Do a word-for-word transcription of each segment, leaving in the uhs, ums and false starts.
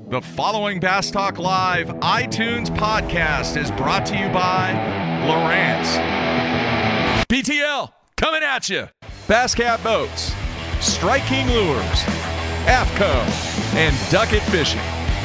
The following Bass Talk Live iTunes podcast is brought to you by Lowrance. B T L, coming at you. Basscat Boats, Strike King Lures, AFCO, and Duckett Fishing.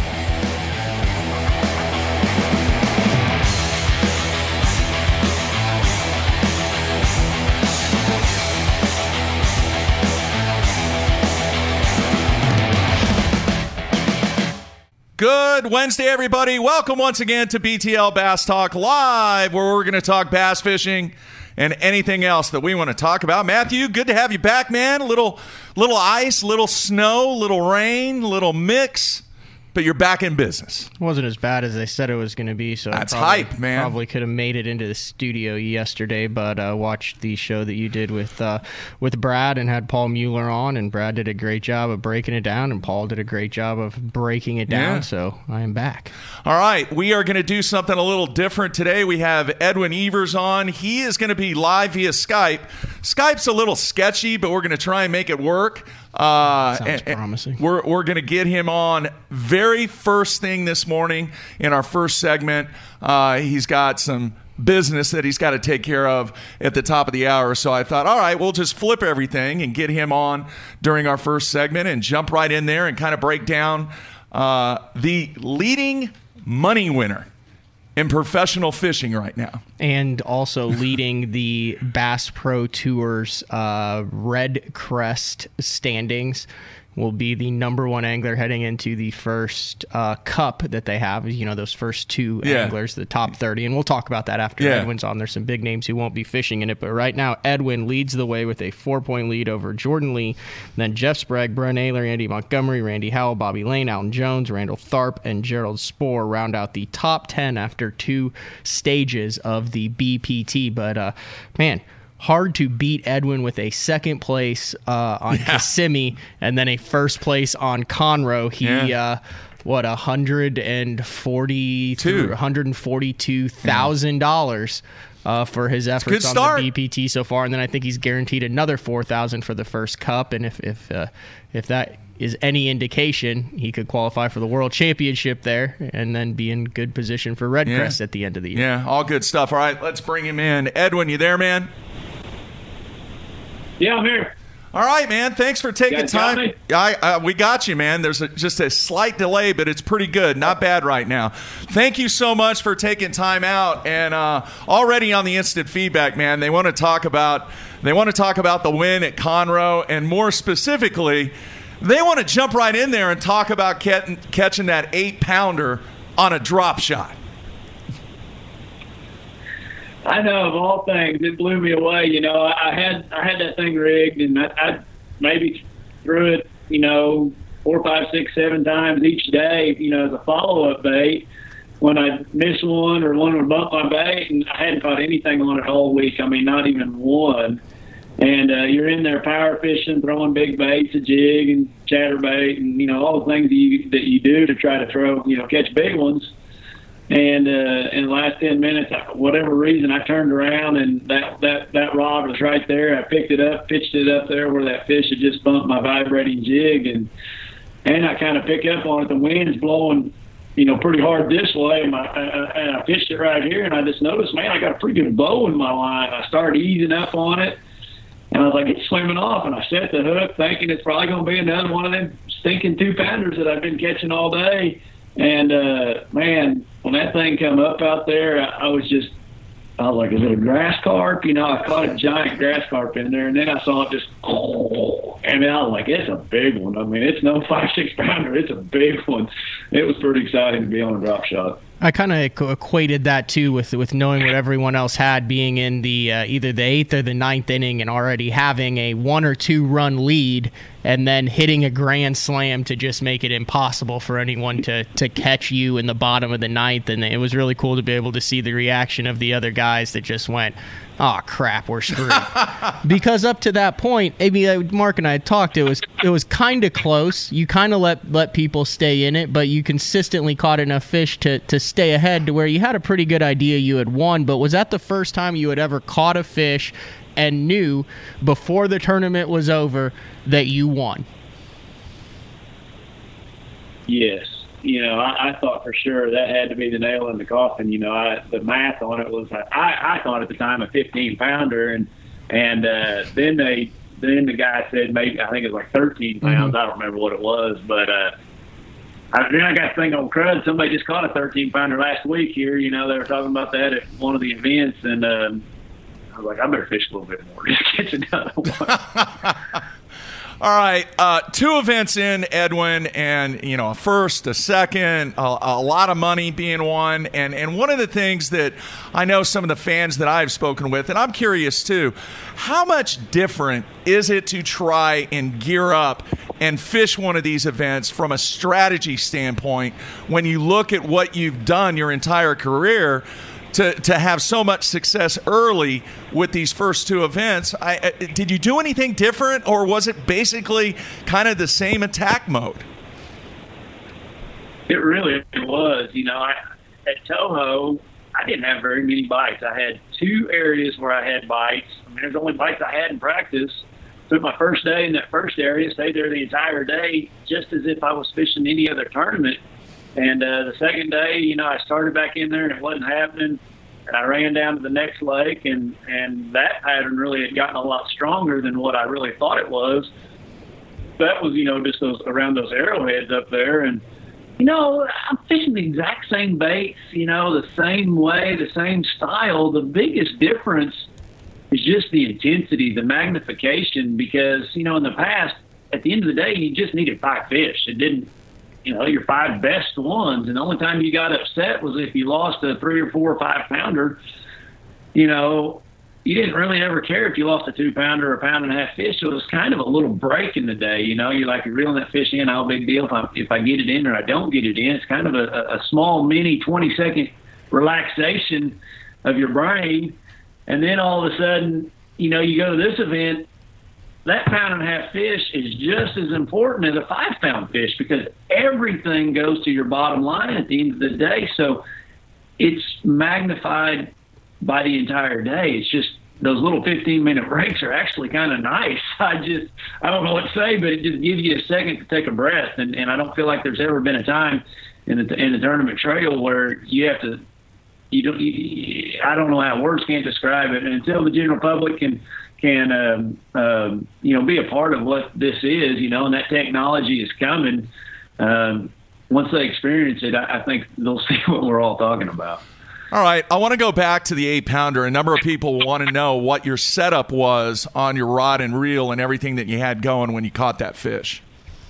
Good Wednesday, everybody. Welcome once again to B T L Bass Talk Live, where we're going to talk bass fishing and anything else that we want to talk about. Matthew, good to have you back, man. A little, little ice, little snow, little rain, little mix, but you're back in business. It wasn't as bad as they said it was going to be. So That's I probably, hype, man. Probably could have made it into the studio yesterday, but uh, watched the show that you did with uh, with Brad and had Paul Mueller on, and Brad did a great job of breaking it down, and Paul did a great job of breaking it down. Yeah. So I am back. All right, we are going to do something a little different today. We have Edwin Evers on. He is going to be live via Skype. Skype's a little sketchy, but we're going to try and make it work. Uh, Sounds and, promising. And we're we're going to get him on very first thing this morning in our first segment. Uh, he's got some business that he's got to take care of at the top of the hour. So I thought, all right, we'll just flip everything and get him on during our first segment and jump right in there and kind of break down uh, the leading money winner in professional fishing right now. And also leading the Bass Pro Tour's uh, Red Crest standings. Will be the number one angler heading into the first uh, cup that they have. You know, those first two Yeah. anglers, the top thirty. And we'll talk about that after Yeah. Edwin's on. There's some big names who won't be fishing in it. But right now, Edwin leads the way with a four-point lead over Jordan Lee. Then Jeff Sprague, Brent Naylor, Andy Montgomery, Randy Howell, Bobby Lane, Alton Jones, Randall Tharp, and Gerald Spohr round out the top ten after two stages of the B P T. But, uh, man... hard to beat Edwin with a second place uh, on Yeah. Kissimmee and then a first place on Conroe. He, Yeah. uh, what, one hundred forty Two. one hundred forty-two thousand dollars uh, for his efforts good on start. the B P T so far. And then I think he's guaranteed another four thousand dollars for the first cup. And if if uh, if that is any indication, he could qualify for the World Championship there and then be in good position for Red Yeah. Crest at the end of the year. Yeah, all good stuff. All right, let's bring him in. Edwin, you there, man? Yeah, I'm here. All right, man. Thanks for taking You guys got time. me? I, uh, we got you, man. There's a, just a slight delay, but it's pretty good. Not bad right now. Thank you so much for taking time out. And uh, already on the instant feedback, man, they want to talk about they want to talk about the win at Conroe, and more specifically, they want to jump right in there and talk about cat- catching that eight pounder on a drop shot. I know, of all things, it blew me away. You know, I had I had that thing rigged, and I, I maybe threw it, you know, four, five, six, seven times each day, you know, as a follow-up bait. When I miss one or one would bump my bait, and I hadn't caught anything on it all week. I mean, not even one. And uh, you're in there power fishing, throwing big baits, a jig and chatterbait, and you know all the things that you that you do to try to throw, you know, catch big ones. And uh, in the last ten minutes, for whatever reason, I turned around and that, that, that rod was right there. I picked it up, pitched it up there where that fish had just bumped my vibrating jig, and and I kind of pick up on it. The wind's blowing, you know, pretty hard this way, and, my, uh, and I pitched it right here, and I just noticed, man, I got a pretty good bow in my line. I started easing up on it, and I was like, it's swimming off, and I set the hook thinking it's probably going to be another one of them stinking two-pounders that I've been catching all day. And, uh, man, when that thing come up out there, I, I was just, I was like, is it a grass carp? You know, I caught a giant grass carp in there, and then I saw it just, oh, and I was like, it's a big one. I mean, it's no five, six pounder. It's a big one. It was pretty exciting to be on a drop shot. I kind of equated that too with with knowing what everyone else had, being in the uh, either the eighth or the ninth inning and already having a one or two run lead, and then hitting a grand slam to just make it impossible for anyone to to catch you in the bottom of the ninth. And it was really cool to be able to see the reaction of the other guys that just went, oh crap, we're screwed. Because up to that point, I mean, Mark and I had talked, it was it was kind of close. You kind of let let people stay in it, but you consistently caught enough fish to, to stay ahead to where you had a pretty good idea you had won. But was that the first time you had ever caught a fish and knew before the tournament was over that you won? Yes. you know, I, I thought for sure that had to be the nail in the coffin. You know, I, the math on it was, I, I thought at the time a fifteen pounder, and and uh, then they, then the guy said maybe, I think it was like thirteen pounds. Mm-hmm. I don't remember what it was, but uh, I, then I got to think on crud. Somebody just caught a thirteen pounder last week here. You know, they were talking about that at one of the events, and um, I was like, I better fish a little bit more. Just catch another one. All right, uh, two events in, Edwin, and, you know, a first, a second, a, a lot of money being won. And, and one of the things that I know some of the fans that I've spoken with, and I'm curious too, how much different is it to try and gear up and fish one of these events from a strategy standpoint when you look at what you've done your entire career to to have so much success early with these first two events? I, I, did you do anything different, or was it basically kind of the same attack mode? It really was. You know, I, at Toho, I didn't have very many bites. I had two areas where I had bites. I mean, there's only bites I had in practice. Took my first day in that first area, stayed there the entire day, just as if I was fishing any other tournament. And uh, the second day, you know, I started back in there and it wasn't happening. And I ran down to the next lake, and, and that pattern really had gotten a lot stronger than what I really thought it was. That was, you know, just those around those arrowheads up there. And, you know, I'm fishing the exact same baits, you know, the same way, the same style. The biggest difference is just the intensity, the magnification, because, you know, in the past, at the end of the day, you just needed five fish. It didn't, you know, your five best ones. And the only time you got upset was if you lost a three or four or five pounder. You know, you didn't really ever care if you lost a two pounder or a pound and a half fish. So it was kind of a little break in the day. You know, you're like, you're reeling that fish in, how big deal if I, if I get it in or I don't get it in. It's kind of a, a small mini twenty second relaxation of your brain. And then all of a sudden, you know, you go to this event, that pound and a half fish is just as important as a five pound fish, because everything goes to your bottom line at the end of the day. So it's magnified by the entire day. It's just those little fifteen minute breaks are actually kind of nice. I just, I don't know what to say, but it just gives you a second to take a breath. And, and I don't feel like there's ever been a time in the, in the tournament trail where you have to, you don't, you, I don't know how words can't describe it. And until the general public can, can, um, um, you know, be a part of what this is, you know, and that technology is coming. Um, once they experience it, I, I think they'll see what we're all talking about. All right, I want to go back to the eight pounder. A number of people want to know what your setup was on your rod and reel and everything that you had going when you caught that fish.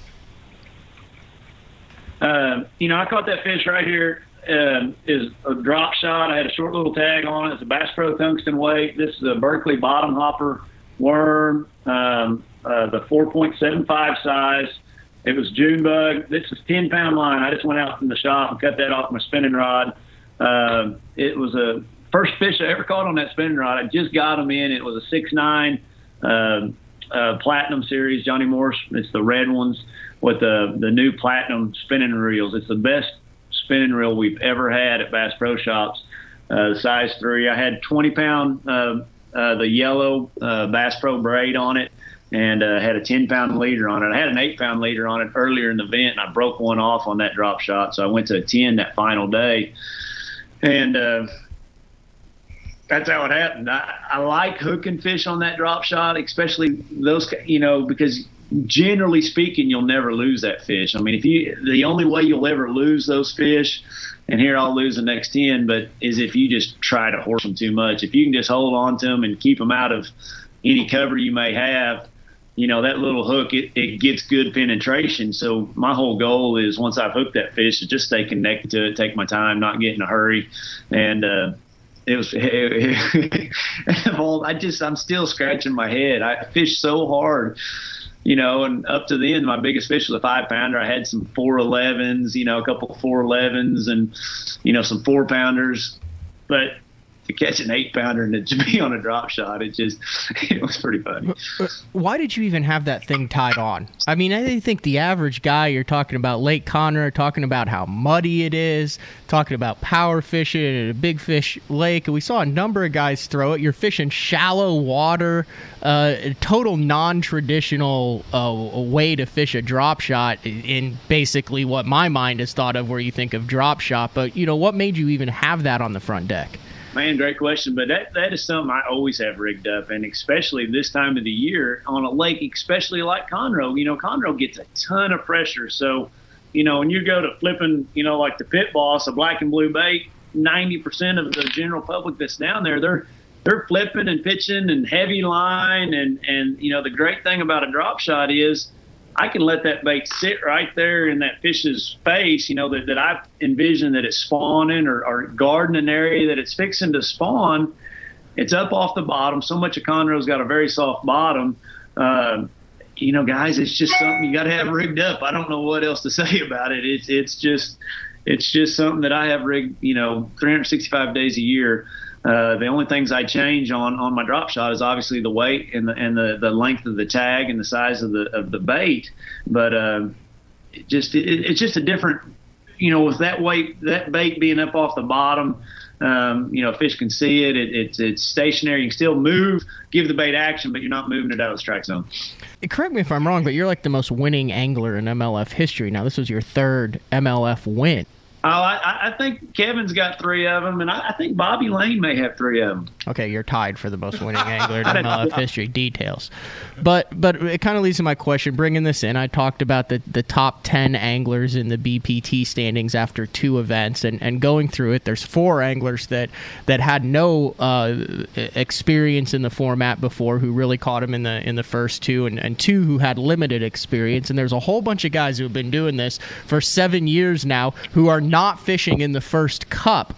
Uh, you know, I caught that fish right here. Um, is a drop shot. I had a short little tag on it. It's a Bass Pro tungsten weight. This is a Berkeley bottom hopper worm, um, uh, the four point seven five size. It was June bug. This is ten pound line. I just went out from the shop and cut that off my spinning rod. Uh, it was a first fish I ever caught on that spinning rod. I just got them in. It was a six nine uh, uh, Platinum series, Johnny Morse. It's the red ones with the the new Platinum spinning reels. It's the best spinning reel we've ever had at Bass Pro Shops. Uh, the size three. I had twenty pound uh, uh, the yellow uh, Bass Pro braid on it, and uh, had a ten pound leader on it. I had an eight pound leader on it earlier in the event, and I broke one off on that drop shot, so I went to a ten that final day. And uh, that's how it happened. I, I like hooking fish on that drop shot, especially those, you know, because generally speaking, you'll never lose that fish. I mean, if you, the only way you'll ever lose those fish, and here I'll lose the next ten, but is if you just try to horse them too much. If you can just hold on to them and keep them out of any cover you may have, you know, that little hook, it, it gets good penetration. So my whole goal is, once I've hooked that fish, to just stay connected to it, take my time, not get in a hurry. And uh, it was, it, well, I just, I'm still scratching my head. I fished so hard, you know, and up to the end, my biggest fish was a five pounder. I had some four elevens, you know, a couple of four elevens and, you know, some four pounders. But to catch an eight pounder and to be on a drop shot. It just, it was pretty funny. Why did you even have that thing tied on? I mean, I think the average guy, you're talking about Lake Conroe, talking about how muddy it is, talking about power fishing at a big fish lake. We saw a number of guys throw it. You're fishing shallow water, uh, a total non-traditional uh, way to fish a drop shot in basically what my mind has thought of where you think of drop shot. But, you know, what made you even have that on the front deck? Man, great question. But that, that is something I always have rigged up, and especially this time of the year on a lake, especially like Conroe. You know, Conroe gets a ton of pressure. So, you know, when you go to flipping, you know, like the Pit Boss, a black and blue bait, ninety percent of the general public that's down there, they're they're flipping and pitching and heavy line. And, and you know, the great thing about a drop shot is I can let that bait sit right there in that fish's face, you know, that, that I envision that it's spawning or, or guarding an area that it's fixing to spawn. It's up off the bottom. So much of Conroe's got a very soft bottom. Uh, you know, guys, it's just something you got to have rigged up. I don't know what else to say about it. It's it's just it's just something that I have rigged, you know, three hundred sixty-five days a year. Uh, the only things I change on, on my drop shot is obviously the weight and the and the, the length of the tag and the size of the of the bait. But uh, it just it, it's just a different, you know, with that weight, that bait being up off the bottom, um, you know, fish can see it. it. It's it's stationary. You can still move, give the bait action, but you're not moving it out of the strike zone. Correct me if I'm wrong, but you're like the most winning angler in M L F history. Now, this was your third M L F win. Oh, I, I think Kevin's got three of them, and I, I think Bobby Lane may have three of them. Okay, you're tied for the most winning angler in M L F history. Details. But but it kind of leads to my question. Bringing this in, I talked about the, the top ten anglers in the B P T standings after two events, and, and going through it, there's four anglers that, that had no uh, experience in the format before who really caught him in the in the first two, and, and two who had limited experience. And there's a whole bunch of guys who have been doing this for seven years now who are not fishing in the first cup.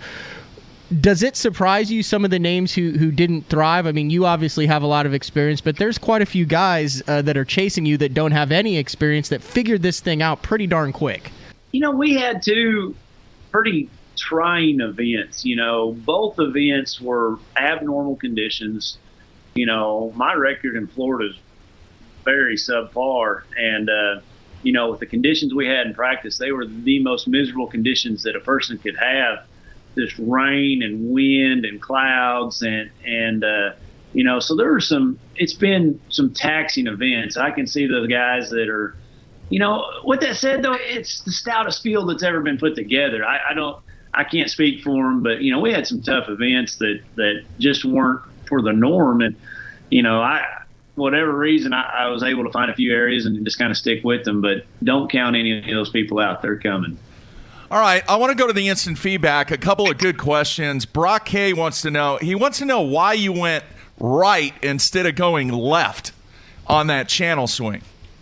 Does it surprise you, some of the names who, who didn't thrive? I mean, you obviously have a lot of experience, but there's quite a few guys uh, that are chasing you that don't have any experience that figured this thing out pretty darn quick. You know, we had two pretty trying events. You know, both events were abnormal conditions. You know, my record in Florida is very subpar, and uh, you know, with the conditions we had in practice, they were the most miserable conditions that a person could have. Just rain and wind and clouds and, and uh, you know, so there were some, it's been some taxing events. I can see those guys that are, you know, with that said, though, it's the stoutest field that's ever been put together. I, I don't, I can't speak for them, but, you know, we had some tough events that, that just weren't for the norm. And, you know, I, whatever reason, I, I was able to find a few areas and just kind of stick with them, but don't count any of those people out. They're coming. All right, I want to go to the instant feedback. A couple of good questions. Brock K wants to know, he wants to know why you went right instead of going left on that channel swing.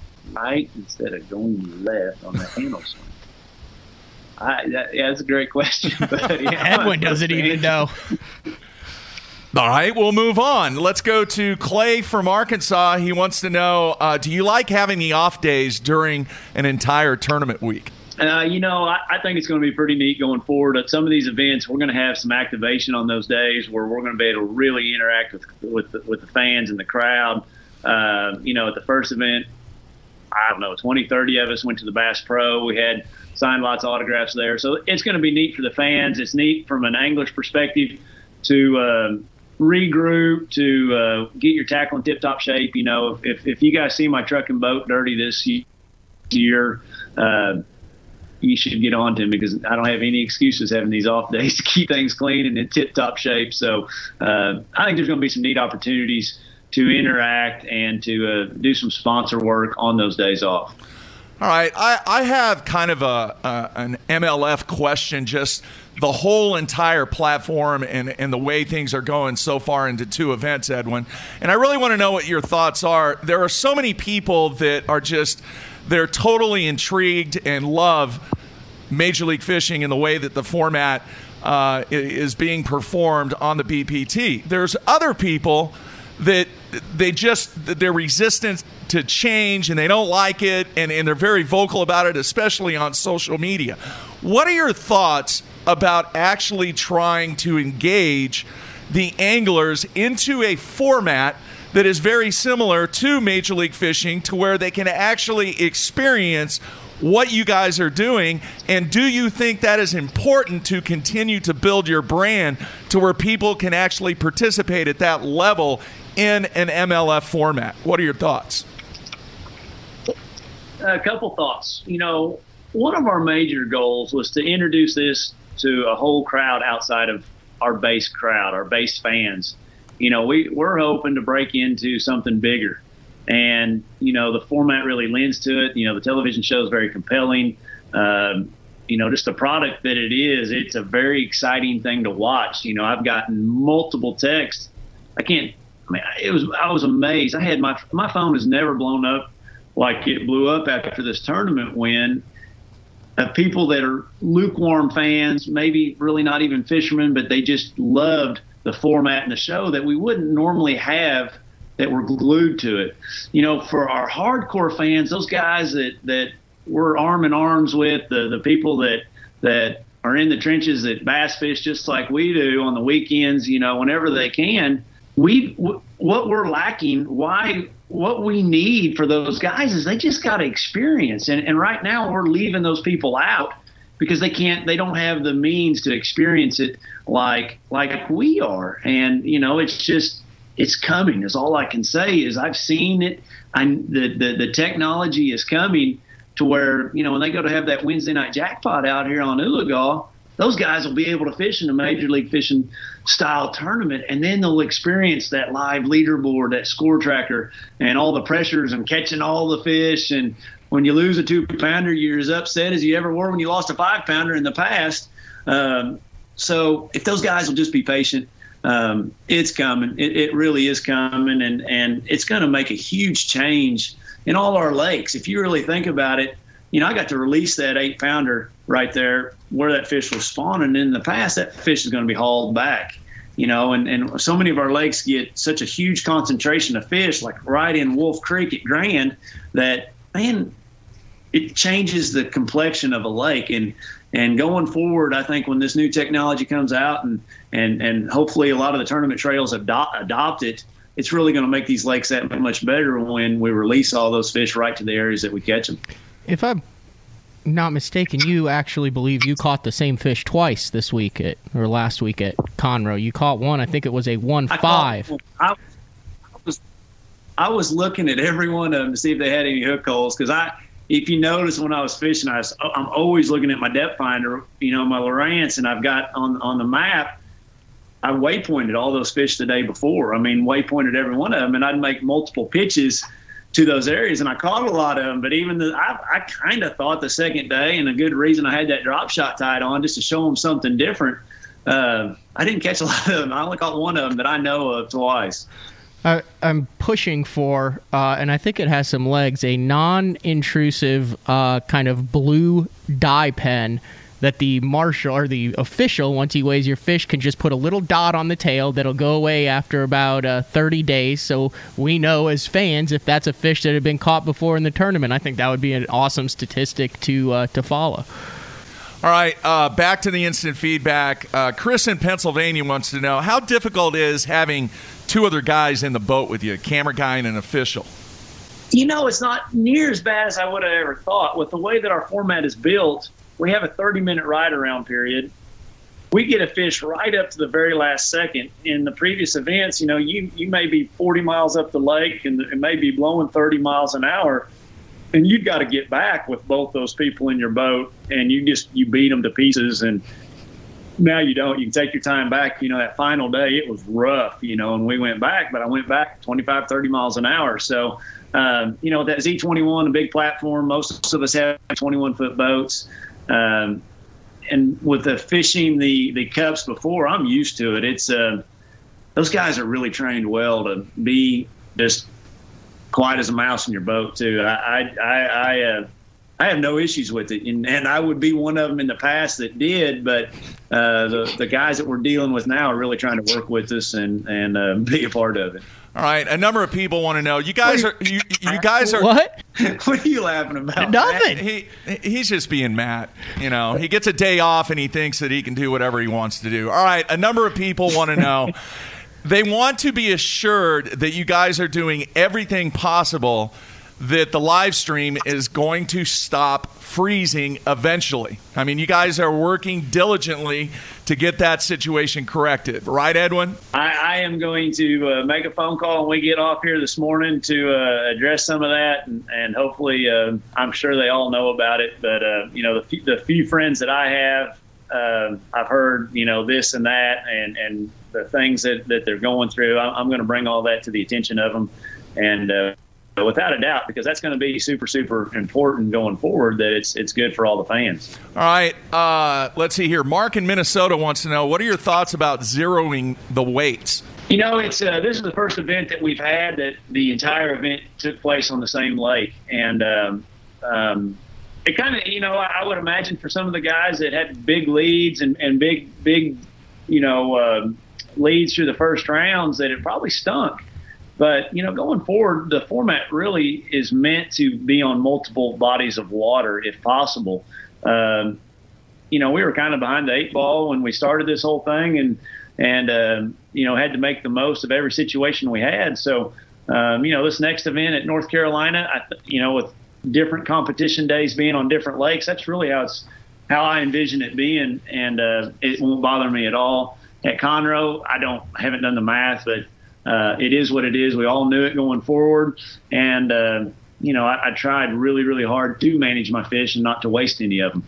Right instead of going left on the handle swing. I, that, yeah, that's a great question. But, yeah, Edwin doesn't even know. All right, we'll move on. Let's go to Clay from Arkansas. He wants to know, uh, do you like having the off days during an entire tournament week? Uh, you know, I, I think it's going to be pretty neat going forward. At some of these events, we're going to have some activation on those days where we're going to be able to really interact with with the, with the fans and the crowd. Uh, you know, at the first event, I don't know, twenty, thirty of us went to the Bass Pro. We had signed lots of autographs there. So it's going to be neat for the fans. It's neat from an angler's perspective to uh, regroup, to uh, get your tackle in tip-top shape. You know, if, if you guys see my truck and boat dirty this year, uh, you should get on to him because I don't have any excuses having these off days to keep things clean and in tip-top shape. So uh, I think there's going to be some neat opportunities to interact and to uh, do some sponsor work on those days off. All right, I, I have kind of a, a an M L F question, just the whole entire platform and, and the way things are going so far into two events, Edwin. And I really want to know what your thoughts are. There are so many people that are just, they're totally intrigued and love Major League Fishing and the way that the format uh, is being performed on the B P T. There's other people that they just, they're resistant to change and they don't like it, and, and they're very vocal about it, especially on social media. What are your thoughts about actually trying to engage the anglers into a format that is very similar to Major League Fishing, to where they can actually experience what you guys are doing? And do you think that is important to continue to build your brand to where people can actually participate at that level in an M L F format? What are your thoughts? A couple thoughts. You know, one of our major goals was to introduce this to a whole crowd outside of our base crowd, our base fans. You know, we, we're hoping to break into something bigger. And, you know, the format really lends to it. You know, the television show is very compelling. Um, you know, just the product that it is, it's a very exciting thing to watch. You know, I've gotten multiple texts. I can't, I mean, it was, I was amazed. I had my, my phone has never blown up like it blew up after this tournament win. Of people that are lukewarm fans, maybe really not even fishermen, but they just loved the format and the show that we wouldn't normally have, that were glued to it. You know, for our hardcore fans, those guys that, that we're arm in arms with, the, the people that that are in the trenches that bass fish just like we do on the weekends, you know, whenever they can, we w- what we're lacking, why what we need for those guys is they just got to experience. And, and right now we're leaving those people out because they can't, they don't have the means to experience it like like we are. And, you know, it's just, it's coming is all I can say. Is I've seen it. I the, the the technology is coming to where, you know, when they go to have that Wednesday night jackpot out here on Oologah, those guys will be able to fish in a Major League Fishing style tournament, and then they'll experience that live leaderboard, that score tracker, and all the pressures and catching all the fish. And when you lose a two pounder, you're as upset as you ever were when you lost a five pounder in the past. Um, so if those guys will just be patient, Um, it's coming. It, it really is coming, and, and it's going to make a huge change in all our lakes. If you really think about it, you know, I got to release that eight pounder right there where that fish was spawning. In the past, that fish is going to be hauled back, you know, and, and so many of our lakes get such a huge concentration of fish, like right in Wolf Creek at Grand, that, man, it changes the complexion of a lake. And, And going forward, I think when this new technology comes out and, and, and hopefully a lot of the tournament trails adopt, adopt it, it's really going to make these lakes that much better when we release all those fish right to the areas that we catch them. If I'm not mistaken, you actually believe you caught the same fish twice this week at, or last week at Conroe. You caught one, I think it was a one five. I, I, was, I was looking at every one of them to see if they had any hook holes, because I – if you notice when I was fishing, I was, I'm always looking at my depth finder, you know, my Lowrance, and I've got on on the map, I waypointed all those fish the day before. I mean, waypointed every one of them, and I'd make multiple pitches to those areas, and I caught a lot of them. But even the, I, I kind of thought the second day, and a good reason I had that drop shot tied on just to show them something different. Uh, I didn't catch a lot of them. I only caught one of them that I know of twice. I, I'm pushing for, uh, and I think it has some legs, a non-intrusive uh, kind of blue dye pen that the marshal or the official, once he weighs your fish, can just put a little dot on the tail that'll go away after about uh, thirty days. So we know as fans if that's a fish that had been caught before in the tournament. I think that would be an awesome statistic to uh, to follow. All right, uh, back to the instant feedback. Uh, Chris in Pennsylvania wants to know, how difficult is having two other guys in the boat with you, a camera guy and an official? You know, it's not near as bad as I would have ever thought. With the way that our format is built, we have a thirty-minute ride-around period. We get a fish right up to the very last second. In the previous events, you know, you, you may be forty miles up the lake and it may be blowing thirty miles an hour, and you've got to get back with both those people in your boat, and you just you beat them to pieces. And now you don't. You can take your time back. You know, that final day, it was rough, you know, and we went back, but I went back twenty-five, thirty miles an hour. So, um, you know, that Z twenty-one, a big platform, most of us have twenty-one-foot boats. Um, and with the fishing the, the cups before, I'm used to it. It's uh, those guys are really trained well to be just quiet as a mouse in your boat, too. I I, I, I uh, I have no issues with it, and, and I would be one of them in the past that did, but uh, the the guys that we're dealing with now are really trying to work with us and and uh, be a part of it. All right, a number of people want to know. You guys are you you guys are what? What are you laughing about? Nothing. He he's just being Matt. You know, he gets a day off and he thinks that he can do whatever he wants to do. All right, a number of people want to know. They want to be assured that you guys are doing everything possible that the live stream is going to stop freezing eventually. I mean, you guys are working diligently to get that situation corrected. Right, Edwin? I, I am going to uh, make a phone call when we get off here this morning to uh, address some of that, and, and hopefully uh, I'm sure they all know about it. But, uh, you know, the, few, the few friends that I have, uh, I've heard, you know, this and that, and, and the things that, that they're going through. I'm, I'm going to bring all that to the attention of them. And, uh, without a doubt, because that's going to be super, super important going forward, that it's it's good for all the fans. All right. Uh, let's see here. Mark in Minnesota wants to know, what are your thoughts about zeroing the weights? You know, it's uh, this is the first event that we've had that the entire event took place on the same lake. And um, um, it kind of, you know, I, I would imagine for some of the guys that had big leads and, and big, big, you know, uh, leads through the first rounds, that it probably stunk. But, you know, going forward, the format really is meant to be on multiple bodies of water, if possible. Um, you know, we were kind of behind the eight ball when we started this whole thing, and, and um, you know, had to make the most of every situation we had. So, um, you know, this next event at North Carolina, I th- you know, with different competition days being on different lakes, that's really how it's how I envision it being, and uh, it won't bother me at all. At Conroe, I don't haven't done the math, but Uh, it is what it is. We all knew it going forward. And, uh, you know, I, I tried really, really hard to manage my fish and not to waste any of them.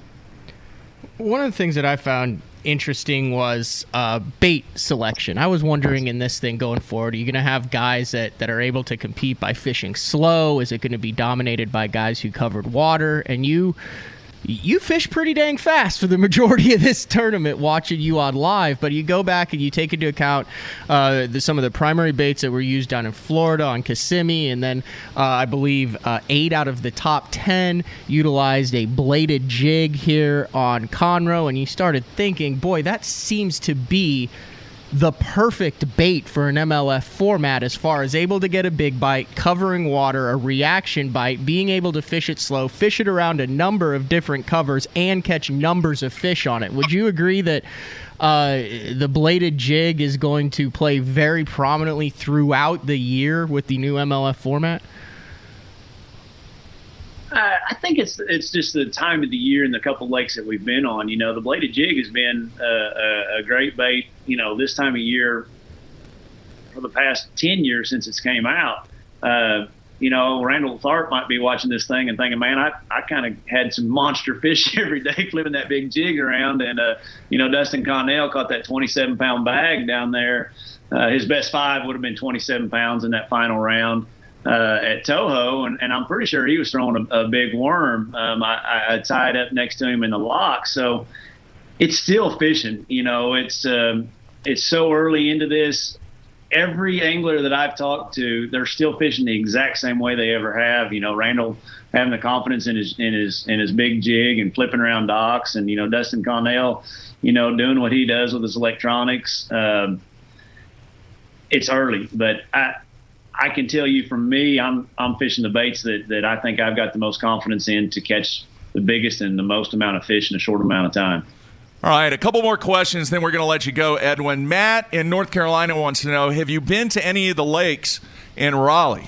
One of the things that I found interesting was uh, bait selection. I was wondering in this thing going forward, are you going to have guys that, that are able to compete by fishing slow? Is it going to be dominated by guys who covered water? And you... You fish pretty dang fast for the majority of this tournament watching you on live, but you go back and you take into account uh, the, some of the primary baits that were used down in Florida on Kissimmee, and then uh, I believe uh, eight out of the top ten utilized a bladed jig here on Conroe, and you started thinking, boy, that seems to be the perfect bait for an M L F format as far as able to get a big bite, covering water, a reaction bite, being able to fish it slow, fish it around a number of different covers, and catch numbers of fish on it. Would you agree that uh, the bladed jig is going to play very prominently throughout the year with the new M L F format? Uh, I think it's it's just the time of the year and the couple lakes that we've been on. You know, the bladed jig has been uh, a, a great bait, you know, this time of year for the past ten years since it's came out. Uh, you know, Randall Tharp might be watching this thing and thinking, man, I, I kind of had some monster fish every day flipping that big jig around. And, uh, you know, Dustin Connell caught that twenty-seven pound bag down there. Uh, his best five would have been twenty-seven pounds in that final round. Uh, at Toho, and, and I'm pretty sure he was throwing a, a big worm. Um, I, I tied up next to him in the lock, so it's still fishing. You know, it's um, it's so early into this. Every angler that I've talked to, they're still fishing the exact same way they ever have. You know, Randall having the confidence in his in his in his big jig and flipping around docks, and you know, Dustin Connell, you know, doing what he does with his electronics. Um, it's early, but I. I can tell you from me, I'm I'm fishing the baits that, that I think I've got the most confidence in to catch the biggest and the most amount of fish in a short amount of time. All right, a couple more questions, then we're going to let you go, Edwin. Matt in North Carolina wants to know, have you been to any of the lakes in Raleigh?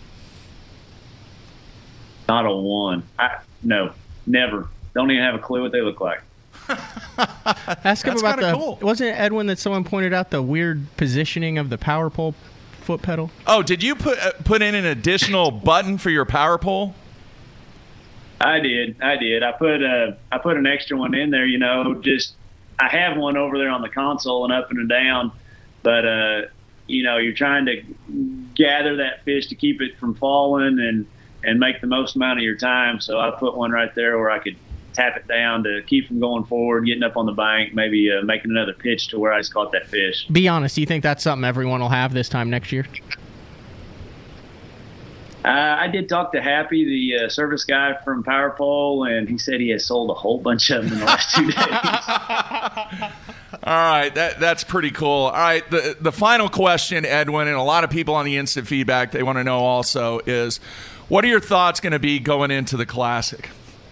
Not a one. I, no, never. Don't even have a clue what they look like. Ask him That's about the. cool. Wasn't it Edwin that someone pointed out the weird positioning of the power pole foot pedal? Oh, did you put uh, put in an additional button for your power pole? I did. I did. I put a I put an extra one in there. You know, just I have one over there on the console and up and down, but uh, you know, you're trying to gather that fish to keep it from falling and and make the most amount of your time. So I put one right there where I could tap it down to keep from going forward, getting up on the bank, maybe uh, making another pitch to where I just caught that fish. Be honest, do you think that's something everyone will have this time next year? Uh, I did talk to Happy, the uh, service guy from Power Pole, and he said he has sold a whole bunch of them in the last two days. All right, that that's pretty cool. All right, the the final question, Edwin, and a lot of people on the instant feedback, they want to know also is, What are your thoughts going to be going into the Classic?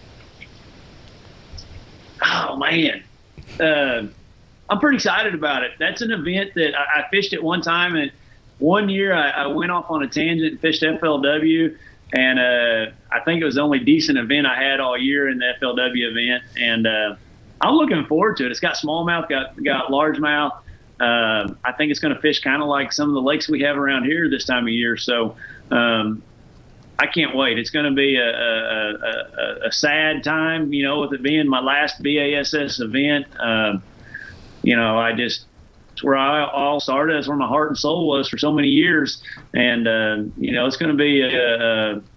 Oh, man. Uh, I'm pretty excited about it. That's an event that I, I fished at one time, and one year I, I went off on a tangent and fished F L W, and uh, I think it was the only decent event I had all year in the F L W event, and uh, I'm looking forward to it. It's got smallmouth, got got largemouth. Uh, I think it's going to fish kind of like some of the lakes we have around here this time of year, so um, I can't wait. It's going to be a, a, a, a sad time, you know, with it being my last B A S S event. Um, you know, I just, it's where I all started. That's where my heart and soul was for so many years. And, uh, you know, it's going to be a, a,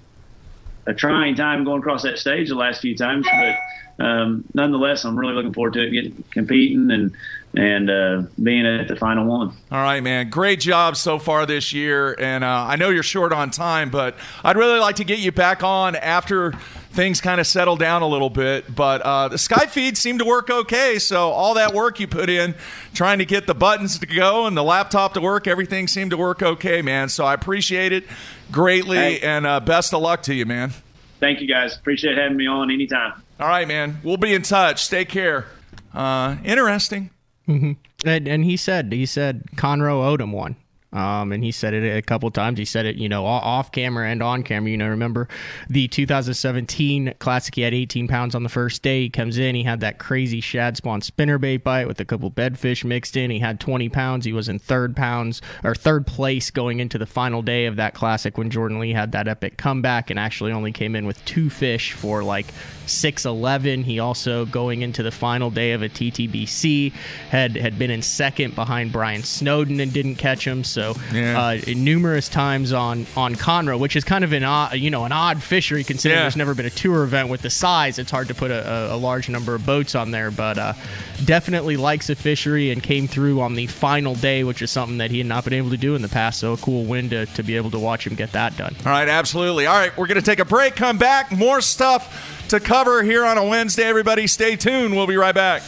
a trying time going across that stage the last few times. But um, nonetheless, I'm really looking forward to it, getting, competing and, and uh, being at the final one. All right, man. Great job so far this year. And uh, I know you're short on time, but I'd really like to get you back on after things kind of settle down a little bit. But uh, the Sky feed seemed to work okay. So all that work you put in trying to get the buttons to go and the laptop to work, everything seemed to work okay, man. So I appreciate it greatly. Hey. And uh, best of luck to you, man. Thank you, guys. Appreciate having me on anytime. All right, man. We'll be in touch. Take care. Uh, interesting. Mm-hmm. And, and he said, he said Conroe owed him one. Um, and he said it a couple of times. He said it, you know, off camera and on camera. You know, remember the two thousand seventeen Classic? He had eighteen pounds on the first day. He comes in. He had that crazy shad spawn spinnerbait bite with a couple bedfish mixed in. He had twenty pounds. He was in third pounds or third place going into the final day of that Classic when Jordan Lee had that epic comeback and actually only came in with two fish for like six eleven. He also, going into the final day of a T T B C, had had been in second behind Brian Snowden and didn't catch him. So yeah. uh, numerous times on on Conroe, which is kind of an odd, you know, an odd fishery considering yeah. there's never been a tour event with the size. It's hard to put a, a large number of boats on there, but uh, definitely likes a fishery and came through on the final day, which is something that he had not been able to do in the past. So a cool win to, to be able to watch him get that done. All right, absolutely. All right, we're going to take a break, come back, more stuff to cover here on a Wednesday. Everybody stay tuned. We'll be right back.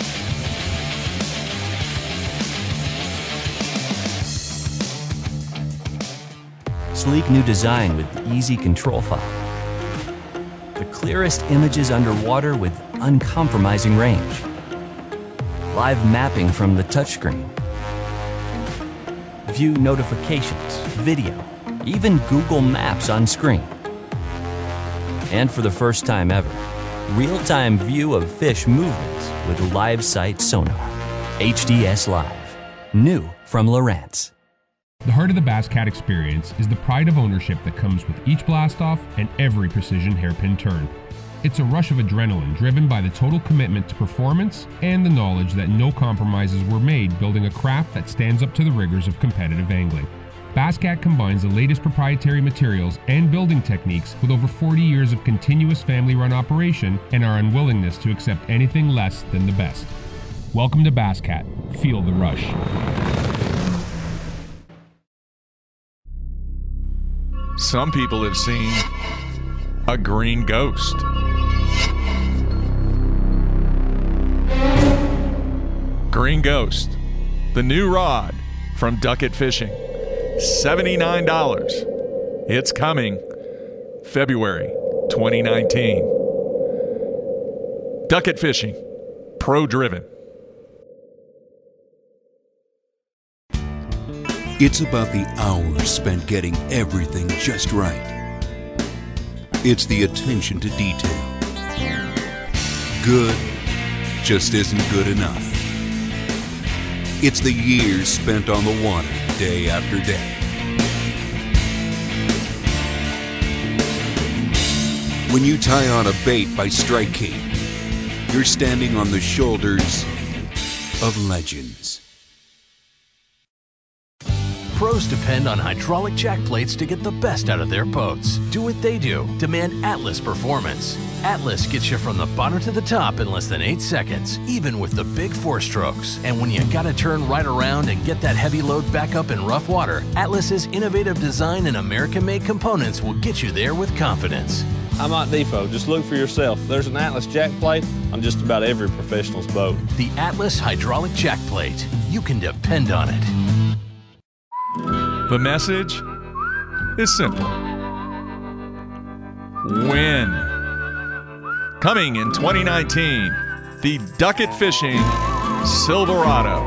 Sleek new design with easy control file. The clearest images underwater with uncompromising range. Live mapping from the touchscreen. View notifications, video, even Google Maps on screen. And for the first time ever, real-time view of fish movements with live sight sonar. H D S Live. New from Lowrance. The heart of the Basscat experience is the pride of ownership that comes with each blast-off and every precision hairpin turn. It's a rush of adrenaline driven by the total commitment to performance and the knowledge that no compromises were made building a craft that stands up to the rigors of competitive angling. Basscat combines the latest proprietary materials and building techniques with over forty years of continuous family-run operation and our unwillingness to accept anything less than the best. Welcome to Basscat. Feel the rush. Some people have seen a green ghost. Green Ghost, the new rod from Duckett Fishing, seventy-nine dollars. It's coming February twenty nineteen. Duckett Fishing, pro-driven. It's about the hours spent getting everything just right. It's the attention to detail. Good just isn't good enough. It's the years spent on the water day after day. When you tie on a bait by Strike King, you're standing on the shoulders of legends. Pros depend on hydraulic jack plates to get the best out of their boats. Do what they do. Demand Atlas performance. Atlas gets you from the bottom to the top in less than eight seconds, even with the big four strokes. And when you gotta turn right around and get that heavy load back up in rough water, Atlas's innovative design and American-made components will get you there with confidence. I'm Mott Depot. Just look for yourself. There's an Atlas jack plate on just about every professional's boat. The Atlas hydraulic jack plate. You can depend on it. The message is simple. win. Coming in twenty nineteen, the Duckett Fishing Silverado.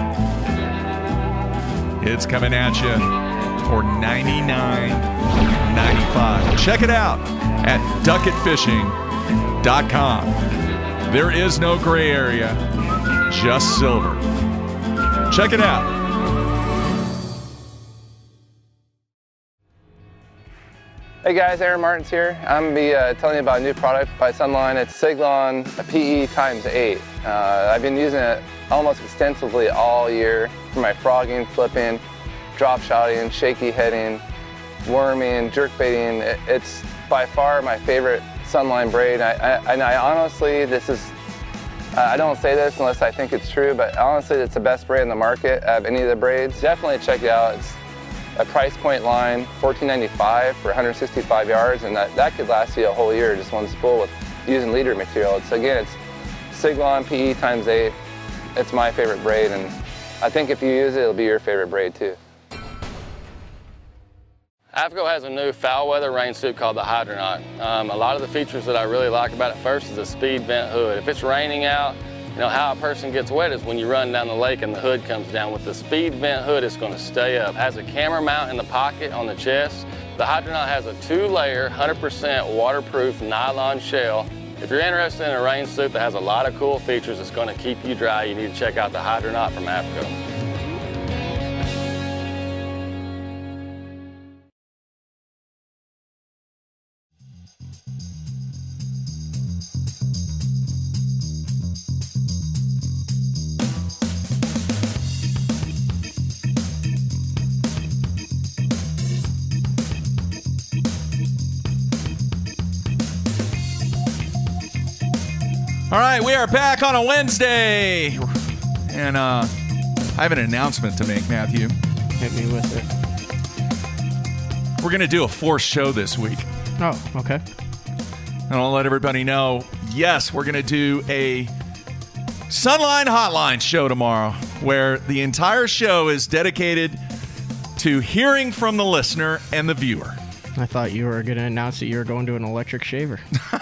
It's coming at you for ninety-nine ninety-five. Check it out at duckett fishing dot com. There is no gray area, just silver. Check it out. Hey guys, Aaron Martins here. I'm going to be uh, telling you about a new product by Sunline. It's Siglon P E times eight. Uh, I've been using it almost extensively all year for my frogging, flipping, drop shotting, shaky heading, worming, jerk baiting. It, it's by far my favorite Sunline braid. I, I, and I honestly, this is, uh, I don't say this unless I think it's true, but honestly it's the best braid in the market out of any of the braids. Definitely check it out. It's a price point line, fourteen ninety-five for one hundred sixty-five yards, and that, that could last you a whole year, just one spool with using leader material. It's, again, it's Siglon P E times eight. It's my favorite braid, and I think if you use it, it'll be your favorite braid too. AFTCO has a new foul weather rain suit called the Hydronaut. Um, a lot of the features that I really like about it first is the speed vent hood. If it's raining out, you know, how a person gets wet is when you run down the lake and the hood comes down. With the speed vent hood, it's going to stay up. It has a camera mount in the pocket on the chest. The Hydronaut has a two-layer, one hundred percent waterproof nylon shell. If you're interested in a rain suit that has a lot of cool features that's going to keep you dry, you need to check out the Hydronaut from AFTCO. All right, we are back on a Wednesday. And uh, I have an announcement to make, Matthew. Hit me with it. We're going to do a forced show this week. Oh, okay. And I'll let everybody know, yes, we're going to do a Sunline Hotline show tomorrow where the entire show is dedicated to hearing from the listener and the viewer. I thought you were going to announce that you were going to an electric shaver.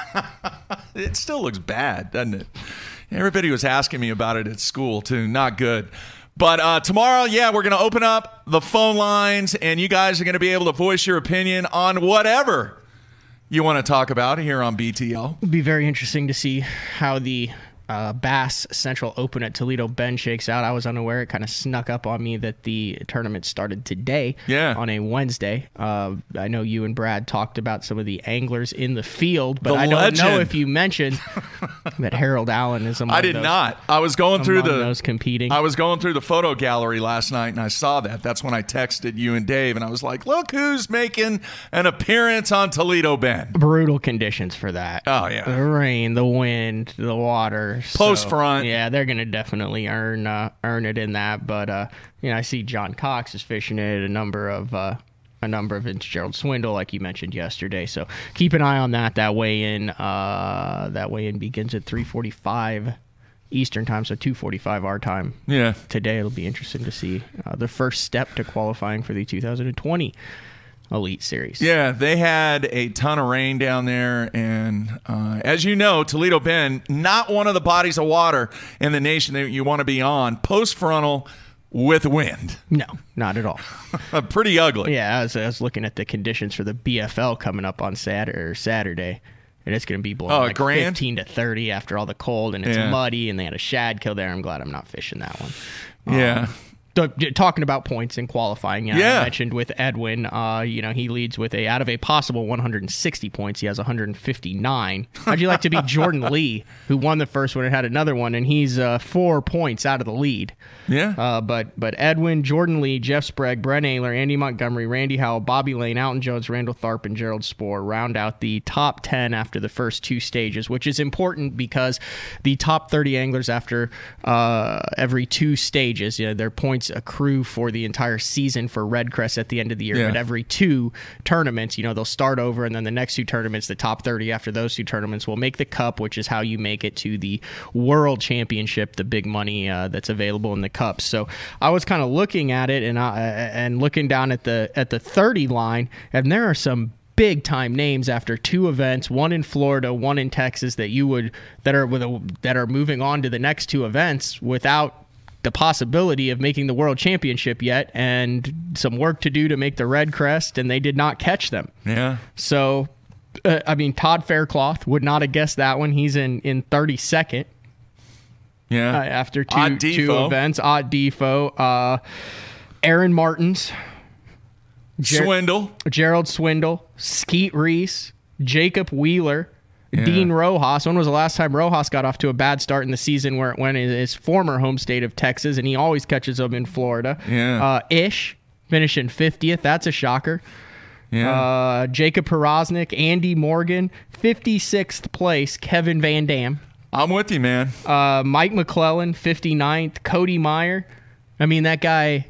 It still looks bad, doesn't it? Everybody was asking me about it at school, too. Not good. But uh, tomorrow, yeah, we're going to open up the phone lines, and you guys are going to be able to voice your opinion on whatever you want to talk about here on B T L. It'll be very interesting to see how the uh, Bass Central Open at Toledo Bend shakes out. I was unaware. It kind of snuck up on me that the tournament started today yeah. on a Wednesday. Uh, I know you and Brad talked about some of the anglers in the field, but the I don't legend. know if you mentioned that Harold Allen is among I did those, not. I was going through the those competing. I was going through the photo gallery last night, and I saw that. That's when I texted you and Dave, and I was like, look who's making an appearance on Toledo Bend. Brutal conditions for that. Oh, yeah. The rain, the wind, the water. Post so, front. Yeah, they're going to definitely earn uh, earn it in that. But, uh, you know, I see John Cox is fishing it, a number of uh, a number of Fitzgerald Swindle, like you mentioned yesterday. So keep an eye on that. That weigh-in, uh, that weigh-in begins at three forty-five Eastern time, so two forty-five our time. Yeah. Today it'll be interesting to see uh, the first step to qualifying for the two thousand twenty Elite Series. Yeah, they had a ton of rain down there, and uh, as you know, Toledo Bend, not one of the bodies of water in the nation that you want to be on, post-frontal with wind. No, not at all. Pretty ugly. Yeah, I was, I was looking at the conditions for the B F L coming up on Saturday, or Saturday, and it's going to be blowing oh, like grand? fifteen to thirty after all the cold, and it's yeah. muddy, and they had a shad kill there. I'm glad I'm not fishing that one. Yeah. Um, Talking about points in qualifying, yeah, yeah. I mentioned with Edwin, uh, you know, he leads with a out of a possible one hundred sixty points, he has one hundred fifty-nine. How'd you like to beat Jordan Lee, who won the first one and had another one, and he's uh, four points out of the lead. Yeah. Uh, but but Edwin, Jordan Lee, Jeff Sprague, Brent Ayler, Andy Montgomery, Randy Howell, Bobby Lane, Alton Jones, Randall Tharp, and Gerald Spohr round out the top ten after the first two stages, which is important because the top thirty anglers after uh, every two stages, you know, their points accrue for the entire season for Redcrest at the end of the year. Yeah. But every two tournaments, you know, they'll start over, and then the next two tournaments, the top thirty after those two tournaments will make the Cup, which is how you make it to the World Championship, the big money uh, that's available in the Cups. So I was kind of looking at it and I, and looking down at the at the thirty line, and there are some big time names after two events, one in Florida, one in Texas, that you would that are with a, that are moving on to the next two events without the possibility of making the World Championship yet, and some work to do to make the Red Crest, and they did not catch them. Yeah. So, uh, I mean, Todd Faircloth would not have guessed that one. He's in in thirty-second. Yeah. Uh, after two Odd two Defo. events, Odd Defo, uh, Aaron Martins. Ger- Swindle. Gerald Swindle, Skeet Reese, Jacob Wheeler, Yeah. Dean Rojas. When was the last time Rojas got off to a bad start in the season where it went in his former home state of Texas, and he always catches them in Florida? Yeah. Uh, Ish, finishing fiftieth. That's a shocker. Yeah. Uh, Jacob Porosnik, Andy Morgan, fifty-sixth place, Kevin Van Dam. I'm with you, man. Uh, Mike McClellan, fifty-ninth. Cody Meyer. I mean, that guy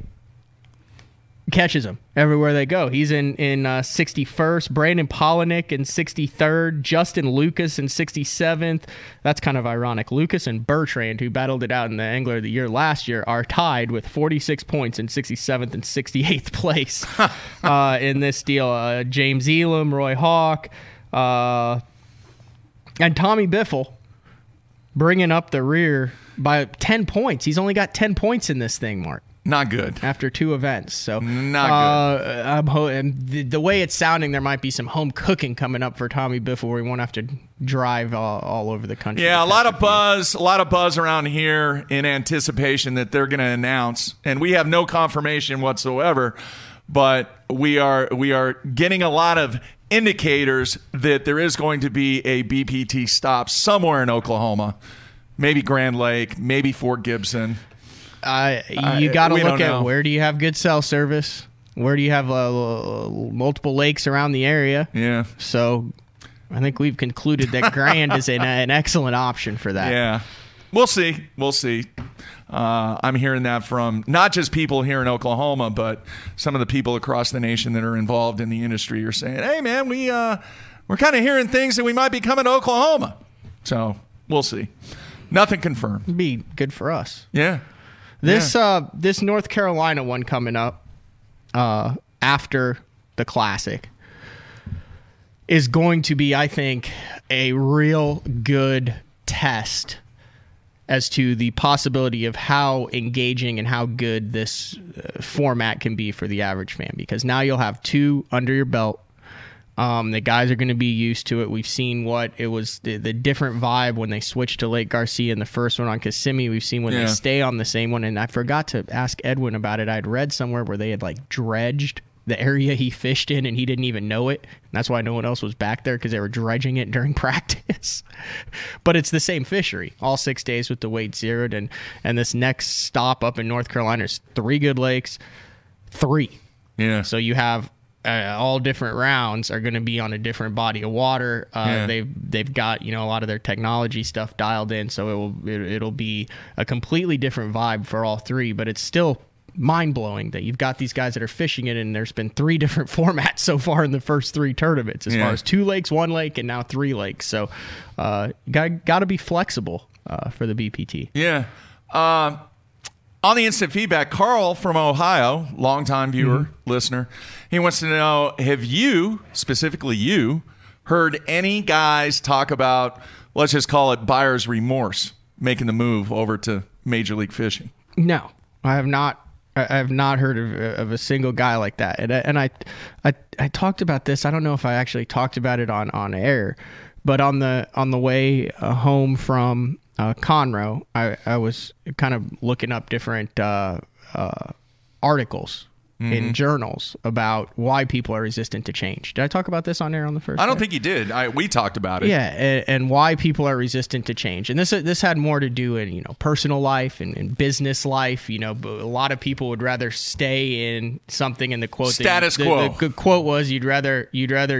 catches them everywhere they go. He's in in uh, sixty-first. Brandon Polinick in sixty-third. Justin Lucas in sixty-seventh. That's kind of ironic. Lucas and Bertrand, who battled it out in the Angler of the Year last year, are tied with forty-six points in sixty-seventh and sixty-eighth place uh, in this deal. Uh, James Elam, Roy Hawk, uh, and Tommy Biffle bringing up the rear by ten points. He's only got ten points in this thing, Mark. Not good. After two events. So Not uh, good. I'm ho- and the, the way it's sounding, there might be some home cooking coming up for Tommy Biffle where he won't have to drive all, all over the country. Yeah, a lot of buzz, a lot of buzz around here in anticipation that they're going to announce, and we have no confirmation whatsoever, but we are we are getting a lot of indicators that there is going to be a B P T stop somewhere in Oklahoma, maybe Grand Lake, maybe Fort Gibson. Uh, you got to we look don't at know. where do you have good cell service? Where do you have uh, multiple lakes around the area? Yeah. So I think we've concluded that Grand is an, an excellent option for that. Yeah. We'll see. We'll see. Uh, I'm hearing that from not just people here in Oklahoma, but some of the people across the nation that are involved in the industry are saying, hey, man, we, uh, we're kind of hearing things that we might be coming to Oklahoma. So we'll see. Nothing confirmed. It'd be good for us. Yeah. This Yeah. uh this North Carolina one coming up uh after the Classic is going to be, I think, a real good test as to the possibility of how engaging and how good this uh, format can be for the average fan, because now you'll have two under your belt. Um, the guys are going to be used to it. We've seen what it was, the, the different vibe when they switched to Lake Garcia in the first one on Kissimmee. We've seen when Yeah. they stay on the same one. And I forgot to ask Edwin about it. I'd read somewhere where they had like dredged the area he fished in and he didn't even know it. And that's why no one else was back there, because they were dredging it during practice. But it's the same fishery all six days with the weight zeroed. And, and this next stop up in North Carolina is three good lakes, three. Yeah. So you have uh, all different rounds are going to be on a different body of water. Uh, Yeah. They've they've got, you know, a lot of their technology stuff dialed in, so it will it, it'll be a completely different vibe for all three. But it's still mind blowing that you've got these guys that are fishing it, and there's been three different formats so far in the first three tournaments, as Yeah. far as two lakes, one lake, and now three lakes. So uh, got got to be flexible uh, for the B P T. Yeah. Um, on the instant feedback, Carl from Ohio, longtime viewer, Mm-hmm. listener, he wants to know, have you, specifically you, heard any guys talk about, let's just call it buyer's remorse, making the move over to Major League Fishing? No, I have not. I I have not heard of, of a single guy like that. And I, and I, I, I talked about this. I don't know if I actually talked about it on, on air, but on the on the way uh, home from uh, Conroe, I, I was kind of looking up different uh, uh, articles in journals about why people are resistant to change. Did I talk about this on air on the first? I don't day? think you did. I, we talked about it. Yeah, and, and why people are resistant to change, and this this had more to do in you know personal life and, and business life. You know, but a lot of people would rather stay in something. In the quote, that Status you, quo. The, the, the quote was, "You'd rather you'd rather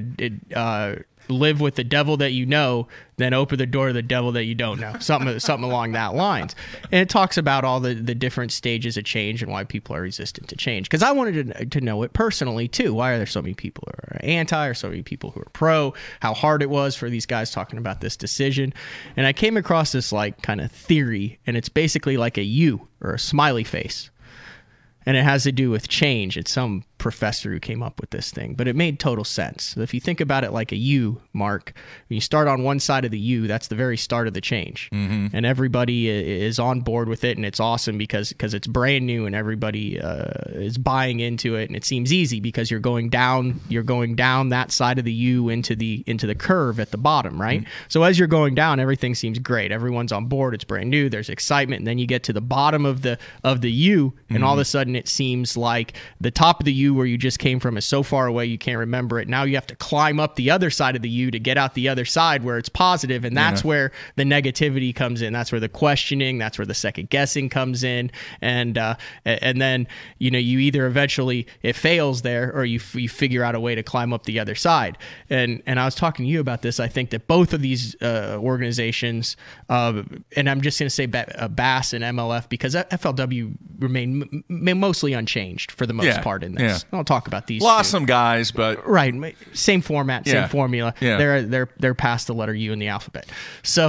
uh, live with the devil that you know than open the door to the devil that you don't know." Something something along that lines. And it talks about all the, the different stages of change and why people are resistant to change. Because I wanted to, to know it personally too. Why are there so many people who are anti, or so many people who are pro? How hard it was for these guys talking about this decision. And I came across this like kind of theory, and it's basically like a U or a smiley face. And it has to do with change. It's some professor who came up with this thing, but it made total sense. So if you think about it like a U, Mark, when you start on one side of the U, that's the very start of the change. Mm-hmm. And everybody is on board with it, and it's awesome because because it's brand new and everybody uh, is buying into it, and it seems easy because you're going down you're going down that side of the U into the into the curve at the bottom, right? Mm-hmm. So as you're going down, everything seems great. Everyone's on board, it's brand new, there's excitement, and then you get to the bottom of the of the U, and mm-hmm. all of a sudden it seems like the top of the U where you just came from is so far away you can't remember it. Now you have to climb up the other side of the U to get out the other side where it's positive, and that's yeah. where the negativity comes in. That's where the questioning, that's where the second guessing comes in, and uh, and then you know you either eventually it fails there or you you figure out a way to climb up the other side. And and I was talking to you about this. I think that both of these uh, organizations, uh, and I'm just going to say B- uh, B A S and M L F because F L W remain m- mostly unchanged for the most yeah. part in this. Yeah. I'll talk about these. Lost two. some guys, but right, same format, same yeah. formula. Yeah. They're they're they're past the letter U in the alphabet. So,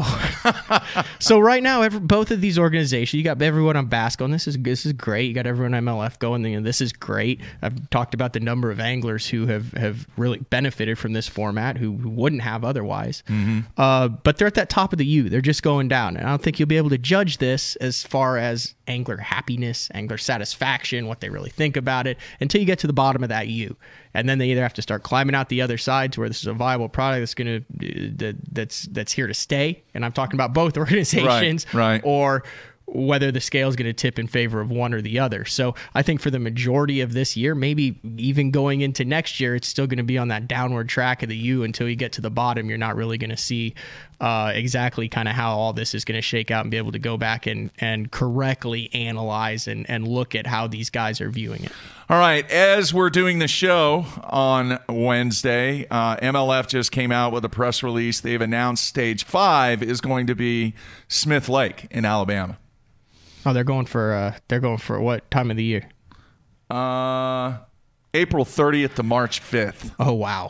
so right now, every, both of these organizations, you got everyone on B A S going. This is this is great. You got everyone on M L F going. You know, this is great. I've talked about the number of anglers who have, have really benefited from this format, who, who wouldn't have otherwise. Mm-hmm. Uh, but they're at that top of the U. They're just going down, and I don't think you'll be able to judge this as far as angler happiness, angler satisfaction, what they really think about it, until you get to the bottom of that U. And then they either have to start climbing out the other side to where this is a viable product that's going to that, that's that's here to stay. And I'm talking about both organizations, right, right. or whether the scale is going to tip in favor of one or the other. So I think for the majority of this year, maybe even going into next year, it's still going to be on that downward track of the U until you get to the bottom. You're not really going to see uh, exactly kind of how all this is going to shake out and be able to go back and, and correctly analyze and, and look at how these guys are viewing it. All right, as we're doing the show on Wednesday, uh, M L F just came out with a press release. They've announced Stage five is going to be Smith Lake in Alabama. Oh, they're going for uh, they're going for what time of the year? Uh, April thirtieth to March fifth. Oh, wow.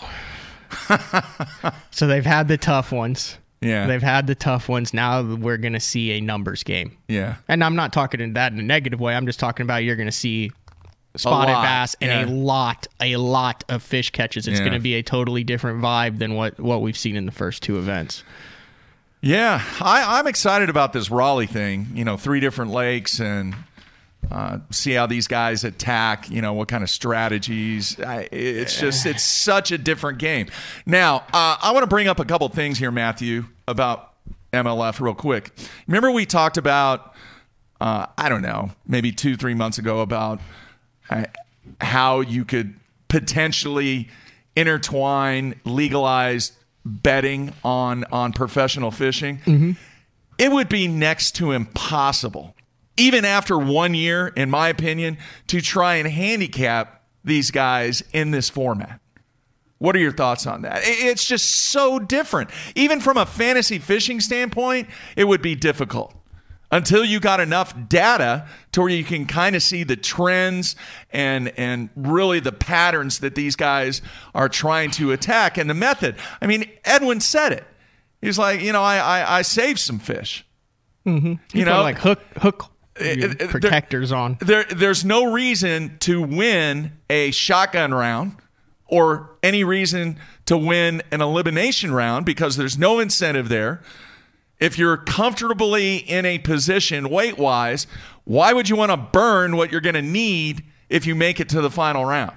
So they've had the tough ones. Yeah. They've had the tough ones. Now we're going to see a numbers game. Yeah. And I'm not talking in that in a negative way. I'm just talking about you're going to see spotted bass and yeah. a lot, a lot of fish catches. It's yeah. going to be a totally different vibe than what, what we've seen in the first two events. Yeah, I, I'm excited about this Raleigh thing. You know, three different lakes and uh, see how these guys attack. You know, what kind of strategies. I, it's just, it's such a different game. Now, uh, I want to bring up a couple things here, Matthew, about M L F real quick. Remember we talked about, uh, I don't know, maybe two, three months ago about uh, how you could potentially intertwine legalized betting on on professional fishing. Mm-hmm. It would be next to impossible, even after one year, in my opinion, to try and handicap these guys in this format. What are your thoughts on that? It's just so different. Even from a fantasy fishing standpoint, it would be difficult until you got enough data to where you can kind of see the trends and and really the patterns that these guys are trying to attack and the method. I mean, Edwin said it. He's like, you know, I I, I saved some fish. Mm-hmm. You, you know, like hook hook it, it, protectors there, on. There, there's no reason to win a shotgun round or any reason to win an elimination round because there's no incentive there. If you're comfortably in a position weight-wise, why would you want to burn what you're going to need if you make it to the final round?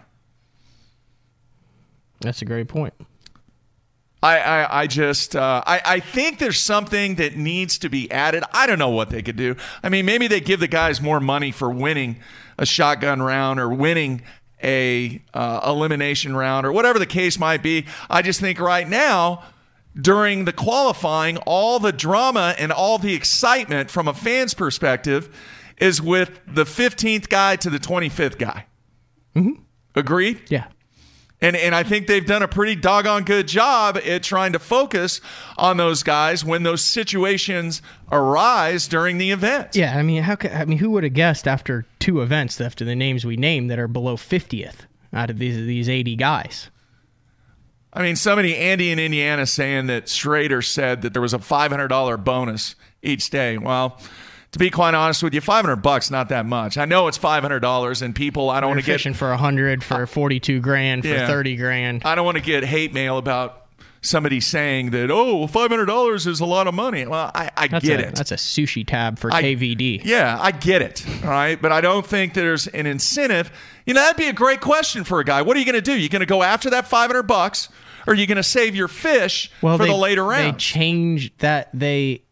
That's a great point. I, I, I just uh, I, I think there's something that needs to be added. I don't know what they could do. I mean, maybe they give the guys more money for winning a shotgun round or winning a uh, elimination round or whatever the case might be. I just think right now, during the qualifying, all the drama and all the excitement from a fan's perspective is with the fifteenth guy to the twenty-fifth guy. Mm-hmm. Agreed? Yeah. And and I think they've done a pretty doggone good job at trying to focus on those guys when those situations arise during the event. Yeah, I mean, how could, I mean, who would have guessed after two events, after the names we named, that are below fiftieth out of these these eighty guys? I mean, somebody, Andy in Indiana, saying that Schrader said that there was a five hundred dollars bonus each day. Well, to be quite honest with you, five hundred bucks not that much. I know it's five hundred dollars, and people, I don't want to get fishing for a hundred, for forty-two grand, for Yeah. thirty grand. I don't want to get hate mail about somebody saying that, oh, five hundred dollars is a lot of money. Well, I, I That's get a, it. That's a sushi tab for I- K V D. Yeah, I get it. All right. But I don't think there's an incentive. You know, that'd be a great question for a guy. What are you going to do? You going to go after that five hundred bucks, or are you going to save your fish Well, for they, the later they rounds? change that. They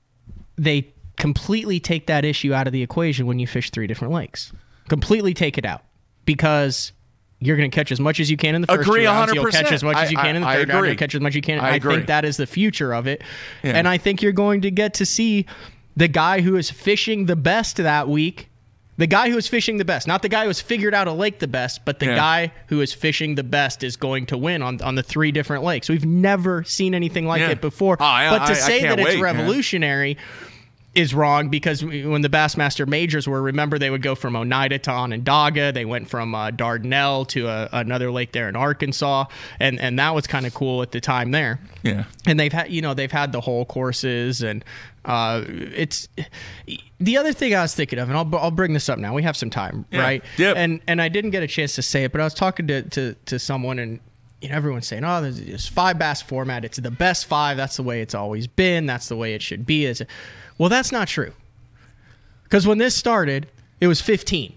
they completely take that issue out of the equation when you fish three different lakes. Completely take it out, because you're going to catch as much as you can in the first Agree two rounds. You'll one hundred percent. catch as much as you I- can in the I- I third round. agree. You'll catch as much as you can. I I, agree. think that is the future of it. Yeah. And I think you're going to get to see the guy who is fishing the best that week. The guy who is fishing the best, not the guy who has figured out a lake the best, but the Yeah. guy who is fishing the best is going to win on, on the three different lakes. We've never seen anything like Yeah. it before. Oh, I- but to I- I say can't that it's wait, man. revolutionary is wrong, because when the Bassmaster Majors were, remember, they would go from Oneida to Onondaga. They went from uh, Dardanelle to a, another lake there in Arkansas, and and that was kind of cool at the time there. Yeah. And they've had, you know, they've had the whole courses, and uh, it's the other thing I was thinking of, and I'll I'll bring this up now. We have some time, Yeah. right? Yep. And and I didn't get a chance to say it, but I was talking to to, to someone, and you know, everyone's saying, oh, there's this five bass format. It's the best five. That's the way it's always been. That's the way it should be. Is well, that's not true. Because when this started, it was fifteen.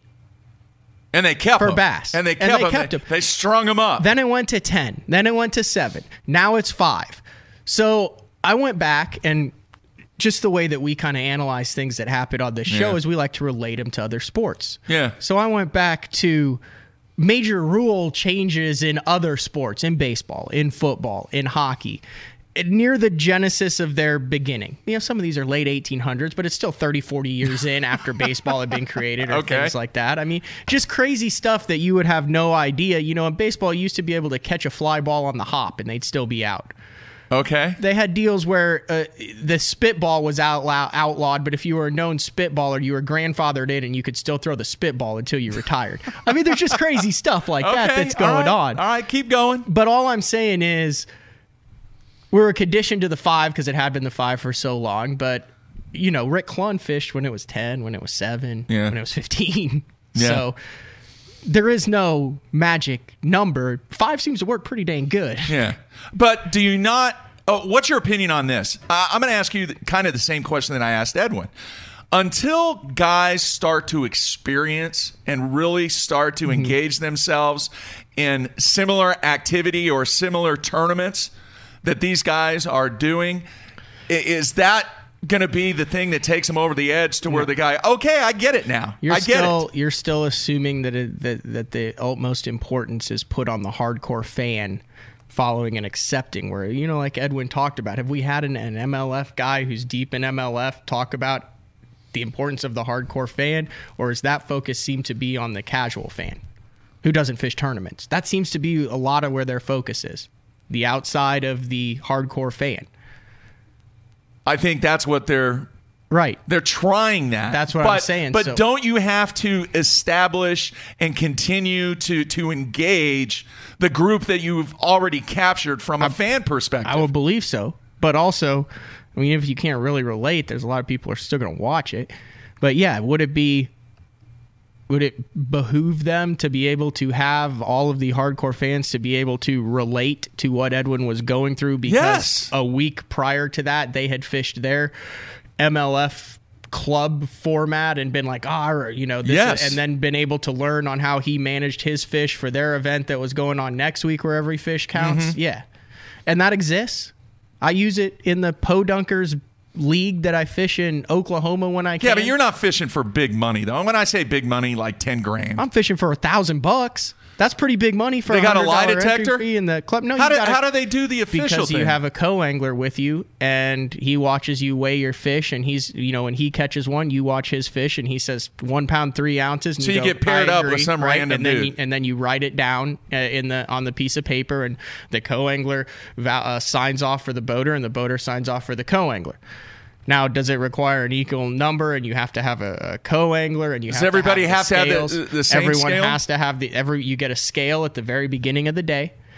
And they kept For them. bass. And they And kept they them. kept they, them. they strung them up. Then it went to ten. Then it went to seven. Now it's five. So I went back, and just the way that we kind of analyze things that happen on this show Yeah. is we like to relate them to other sports. Yeah. So I went back to major rule changes in other sports, in baseball, in football, in hockey, near the genesis of their beginning. You know, some of these are late eighteen hundreds, but it's still thirty, forty years in after baseball had been created, or Okay. things like that. I mean, just crazy stuff that you would have no idea. You know, in baseball, you used to be able to catch a fly ball on the hop and they'd still be out. Okay. They had deals where uh, the spitball was outlaw- outlawed, but if you were a known spitballer, you were grandfathered in and you could still throw the spitball until you retired. I mean, there's just crazy stuff like that Okay. that's All going right. on. All right, keep going. But all I'm saying is we were conditioned to the five because it had been the five for so long. But, you know, Rick Clunn fished when it was ten, when it was seven, Yeah. when it was fifteen. Yeah. So there is no magic number. Five seems to work pretty dang good. Yeah. But do you not oh, what's your opinion on this? Uh, I'm going to ask you the, kind of the same question that I asked Edwin. Until guys start to experience and really start to engage themselves in similar activity or similar tournaments that these guys are doing, i- is that going to be the thing that takes them over the edge to where the guy, okay, I get it now. You're I get still it. you're still assuming that it, that that the utmost importance is put on the hardcore fan following and accepting. Where, you know, like Edwin talked about, have we had an, an M L F guy who's deep in M L F talk about the importance of the hardcore fan, or is that focus seem to be on the casual fan who doesn't fish tournaments? That seems to be a lot of where their focus is, the outside of the hardcore fan. I think that's what they're Right. They're trying that. That's what but, I'm saying. But So- don't you have to establish and continue to to engage the group that you've already captured from a fan perspective? I would believe so. But also, I mean, if you can't really relate, there's a lot of people who are still going to watch it. But yeah, would it be, would it behoove them to be able to have all of the hardcore fans to be able to relate to what Edwin was going through? Because Yes. a week prior to that, they had fished their M L F club format and been like, ah, you know, this Yes. and then been able to learn on how he managed his fish for their event that was going on next week where every fish counts. Mm-hmm. Yeah. And that exists. I use it in the Podunkers league that I fish in Oklahoma when I can. Yeah, but you're not fishing for big money, though. When I say big money, like ten grand. I'm fishing for a thousand bucks. That's pretty big money for They a got a hundred lie dollar detector? entry fee in the club. No, how, you do, gotta, how do they do the official because thing? you have a co-angler with you and he watches you weigh your fish, and he's, you know, when he catches one, you watch his fish and he says one pound three ounces. And So you go, get paired "I up with agree," some right? random and then dude. You, and then you write it down uh, in the on the piece of paper, and the co-angler va- uh, signs off for the boater, and the boater signs off for the co-angler. Now, does it require an equal number, and you have to have a, a co-angler, and you Does have everybody to have, have to have the- scales? the same Everyone scale? has to have the every. You get a scale at the very beginning of the day,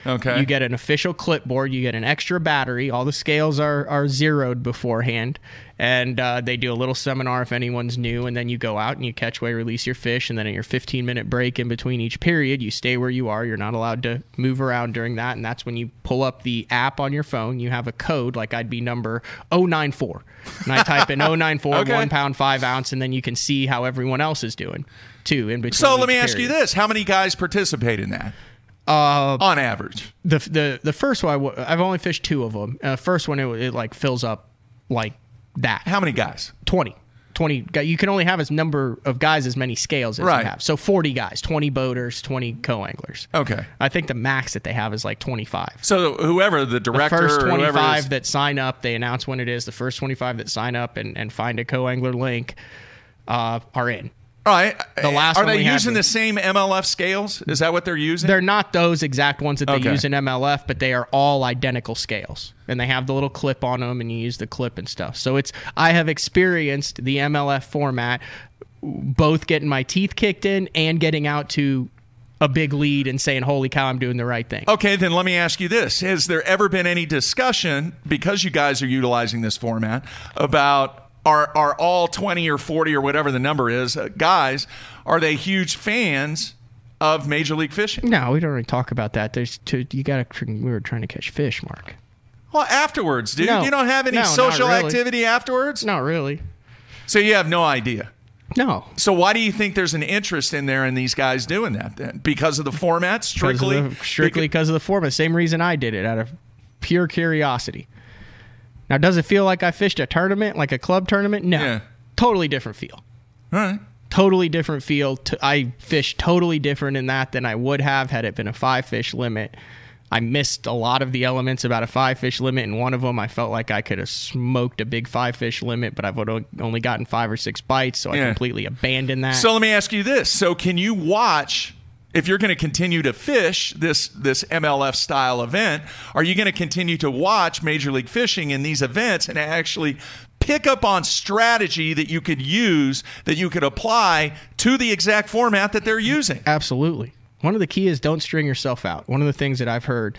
Okay. You get an official clipboard. You get an extra battery. All the scales are, are zeroed beforehand. And uh, they do a little seminar if anyone's new. And then you go out and you catch, weigh, release your fish. And then at your fifteen-minute break in between each period, you stay where you are. You're not allowed to move around during that. And that's when you pull up the app on your phone. You have a code, like I'd be number oh nine four. And I type in oh nine four, Okay. one pound, five ounce. And then you can see how everyone else is doing, too, in between So let each me ask you period. this. How many guys participate in that? Uh, on average. The the the first one, I w- I've only fished two of them. Uh, first one, it, it like fills up like that. How many guys? twenty. twenty. gu- You can only have as number of guys as many scales as Right. you have. So forty guys, twenty boaters, twenty co-anglers. Okay. I think the max that they have is like twenty-five. So whoever the director The first or whoever it twenty-five is- that sign up, they announce when it is. The first twenty-five that sign up and, and find a co-angler link uh, are in. All right. The last Are one they we had using was- the same M L F scales? Is that what they're using? They're not those exact ones that they Okay. use in M L F, but they are all identical scales. And they have the little clip on them, and you use the clip and stuff. So it's I have experienced the M L F format, both getting my teeth kicked in and getting out to a big lead and saying, holy cow, I'm doing the right thing. Okay, then let me ask you this. Has there ever been any discussion, because you guys are utilizing this format, about are are all twenty or forty or whatever the number is, uh, guys, are they huge fans of Major League Fishing? No, we don't really talk about that. There's two, you got to. We were trying to catch fish, Mark. Well, afterwards, dude. No. You don't have any No, not social really. activity afterwards? Not really. So you have no idea. No. So why do you think there's an interest in there in these guys doing that then? Because of the format, strictly? Because of the, strictly because of the format. Same reason I did it, out of pure curiosity. Now, does it feel like I fished a tournament, like a club tournament? No. Yeah. Totally different feel. All right. Totally different feel. To, I fished totally different in that than I would have had it been a five fish limit. I missed a lot of the elements about a five fish limit, and one of them I felt like I could have smoked a big five fish limit, but I've only gotten five or six bites, so I Yeah. completely abandoned that. So let me ask you this. So can you watch, if you're going to continue to fish this this M L F style event, are you going to continue to watch Major League Fishing in these events and actually pick up on strategy that you could use, that you could apply to the exact format that they're using? Absolutely. One of the key is don't string yourself out. One of the things that I've heard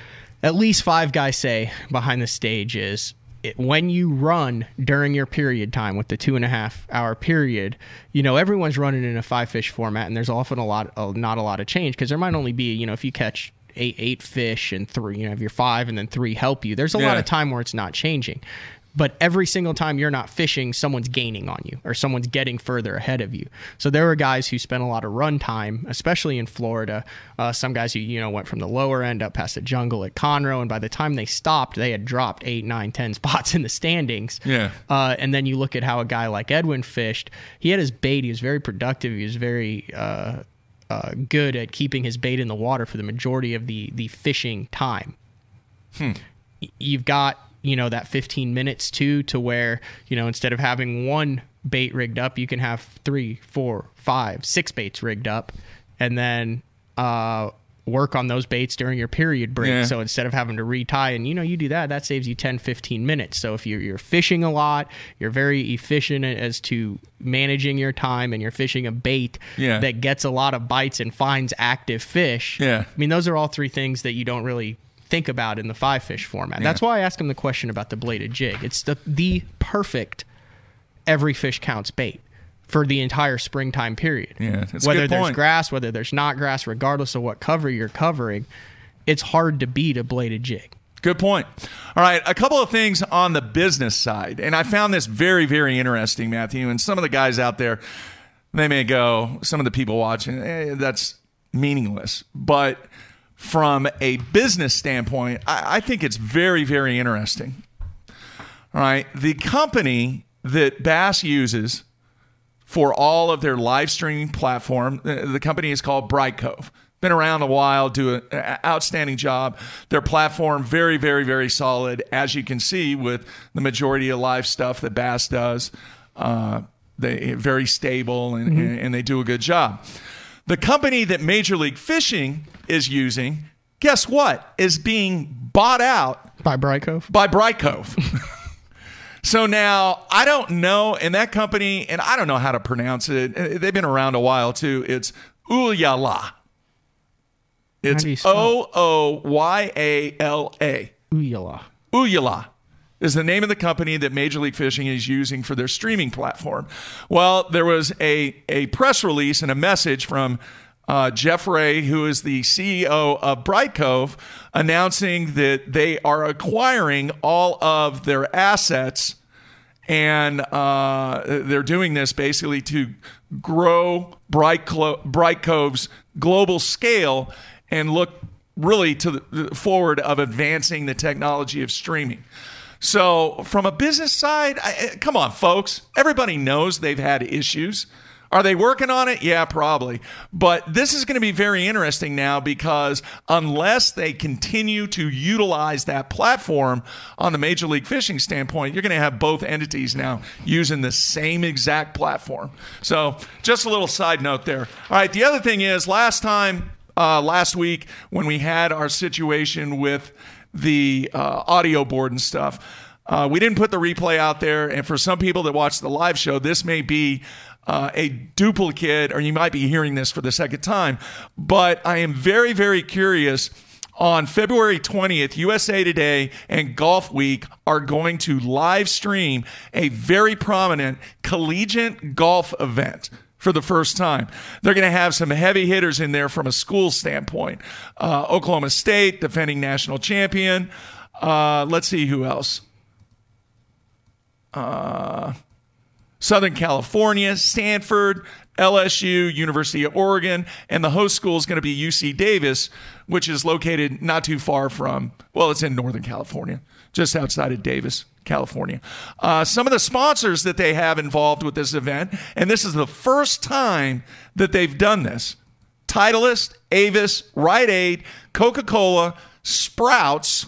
at least five guys say behind the stage is it, when you run during your period time with the two and a half hour period, you know, everyone's running in a five fish format, and there's often a lot, uh, not a lot of change, because there might only be, you know, if you catch eight, eight fish and three, you know, if you're five and then three help you, there's a lot Yeah. of time where it's not changing. But every single time you're not fishing, someone's gaining on you or someone's getting further ahead of you. So there were guys who spent a lot of run time, especially in Florida. Uh, some guys who, you know, went from the lower end up past the jungle at Conroe, and by the time they stopped, they had dropped eight, nine, ten spots in the standings. Yeah. Uh, and then you look at how a guy like Edwin fished. He had his bait. He was very productive. He was very uh, uh, good at keeping his bait in the water for the majority of the the fishing time. Hmm. You've got, you know, that fifteen minutes too, to where, you know, instead of having one bait rigged up, you can have three, four, five, six baits rigged up, and then uh, work on those baits during your period break. Yeah. So instead of having to retie, and, you know, you do that, that saves you ten, fifteen minutes. So if you're, you're fishing a lot, you're very efficient as to managing your time, and you're fishing a bait Yeah. that gets a lot of bites and finds active fish. Yeah. I mean, those are all three things that you don't really think about in the five fish format. Yeah. That's why I asked him the question about the bladed jig. It's the the perfect every fish counts bait for the entire springtime period. Yeah, that's a whether good there's point. grass, whether there's not grass, regardless of what cover you're covering, it's hard to beat a bladed jig. Good point. All right, a couple of things on the business side. And I found this very, very interesting, Matthew. And some of the guys out there, they may go, some of the people watching, eh, that's meaningless. But from a business standpoint, I, I think it's very, very interesting. All right, the company that Bass uses for all of their live streaming platform, the, the company is called Bright Cove. Been around a while, do an outstanding job. Their platform, very, very, very solid, as you can see with the majority of live stuff that Bass does. Uh, they very stable, and, Mm-hmm. and they do a good job. The company that Major League Fishing is using, guess what, is being bought out By Bright Cove? by Bright Cove. So now, I don't know, and that company, and I don't know how to pronounce it. They've been around a while, too. It's Ooyala. It's do you spell O O Y A L A. Ooyala. Ooyala is the name of the company that Major League Fishing is using for their streaming platform. Well, there was a, a press release and a message from uh, Jeff Ray, who is the C E O of Bright Cove, announcing that they are acquiring all of their assets, and uh, they're doing this basically to grow Bright, Clo- Bright Cove's global scale and look really to the forward of advancing the technology of streaming. So from a business side, I, come on, folks. Everybody knows they've had issues. Are they working on it? Yeah, probably. But this is going to be very interesting now, because unless they continue to utilize that platform on the Major League Fishing standpoint, you're going to have both entities now using the same exact platform. So just a little side note there. All right, the other thing is, last time, uh, last week, when we had our situation with the uh, audio board and stuff, uh, we didn't put the replay out there. And for some people that watch the live show, this may be uh, a duplicate, or you might be hearing this for the second time. But I am very, very curious. On February twentieth, U S A Today and Golf Week are going to live stream a very prominent collegiate golf event for the first time. They're going to have some heavy hitters in there from a school standpoint. Uh, Oklahoma State, defending national champion. Uh, let's see who else. Uh, Southern California, Stanford, L S U, University of Oregon, and the host school is going to be U C Davis, which is located not too far from, well, it's in Northern California, just outside of Davis, California. Uh, some of the sponsors that they have involved with this event, and this is the first time that they've done this: Titleist, Avis, Rite Aid, Coca-Cola, Sprouts,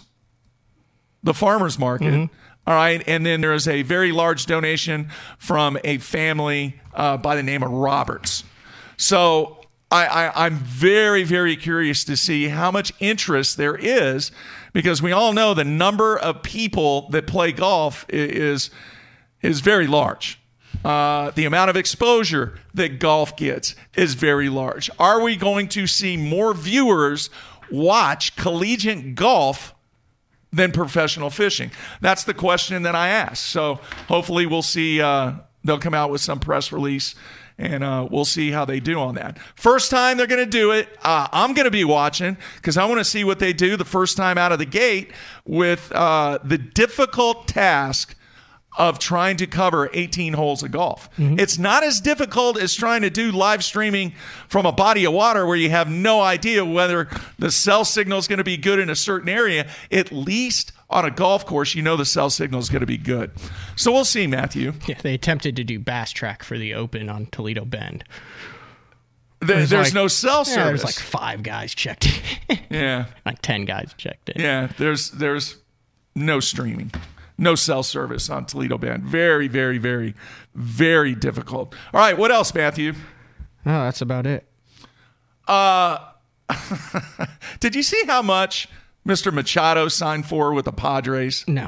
the farmers market. Mm-hmm. All right, and then there is a very large donation from a family uh, by the name of Roberts. So I, I, I'm very, very curious to see how much interest there is, because we all know the number of people that play golf is is very large. Uh, the amount of exposure that golf gets is very large. Are we going to see more viewers watch collegiate golf than professional fishing? That's the question that I asked. So hopefully we'll see, uh, they'll come out with some press release, and uh, we'll see how they do on that. First time they're going to do it, uh, I'm going to be watching, because I want to see what they do the first time out of the gate with uh, the difficult task of trying to cover eighteen holes of golf. Mm-hmm. It's not as difficult as trying to do live streaming from a body of water where you have no idea whether the cell signal is going to be good in a certain area. At least on a golf course, you know the cell signal is going to be good. So we'll see, Matthew. Yeah, they attempted to do Bass Track for the Open on Toledo Bend. There, there's like, no cell yeah, service. There's like five guys checked in. Yeah. Like ten guys checked in. Yeah, there's there's no streaming. No cell service on Toledo Bend. Very, very, very, very difficult. All right, what else, Matthew? Oh, that's about it. Uh, did you see how much Mister Machado signed for with the Padres? No.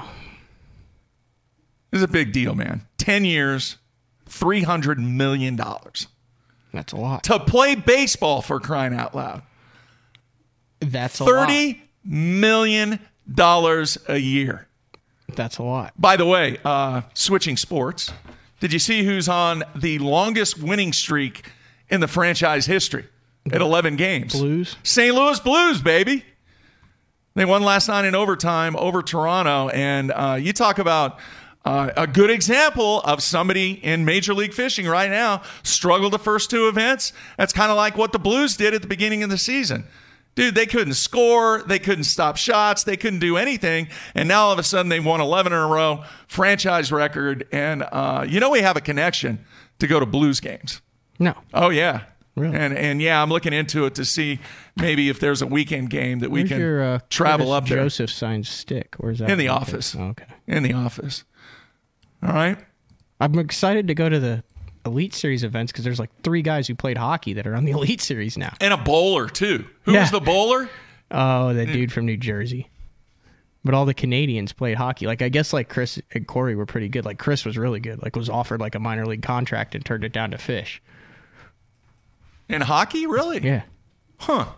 This is a big deal, man. Ten years, three hundred million dollars. That's a lot. To play baseball, for crying out loud. That's a lot. thirty million dollars a year. That's a lot. By the way, uh, switching sports, did you see who's on the longest winning streak in the franchise history at eleven games? Blues. Saint Louis Blues, baby. They won last night in overtime over Toronto. And uh, you talk about uh, a good example of somebody in Major League Fishing right now struggled the first two events. That's kind of like what the Blues did at the beginning of the season. Dude, they couldn't score. They couldn't stop shots. They couldn't do anything. And now all of a sudden they won eleven in a row, franchise record. And uh, you know we have a connection to go to Blues games. No. Oh, yeah. Really? And, and yeah, I'm looking into it to see maybe if there's a weekend game that we Where's can your, uh, travel Curtis up there. Joseph signed stick. Where's that? In the office. Oh, okay. In the office. All right. I'm excited to go to the Elite Series events because there's like three guys who played hockey that are on the Elite Series now. And a bowler, too. Who Yeah. was the bowler? Oh, that dude from New Jersey. But all the Canadians played hockey. Like, I guess, like, Chris and Corey were pretty good. Like, Chris was really good. Like, was offered, like, a minor league contract and turned it down to fish. In hockey? Really? Yeah. Huh.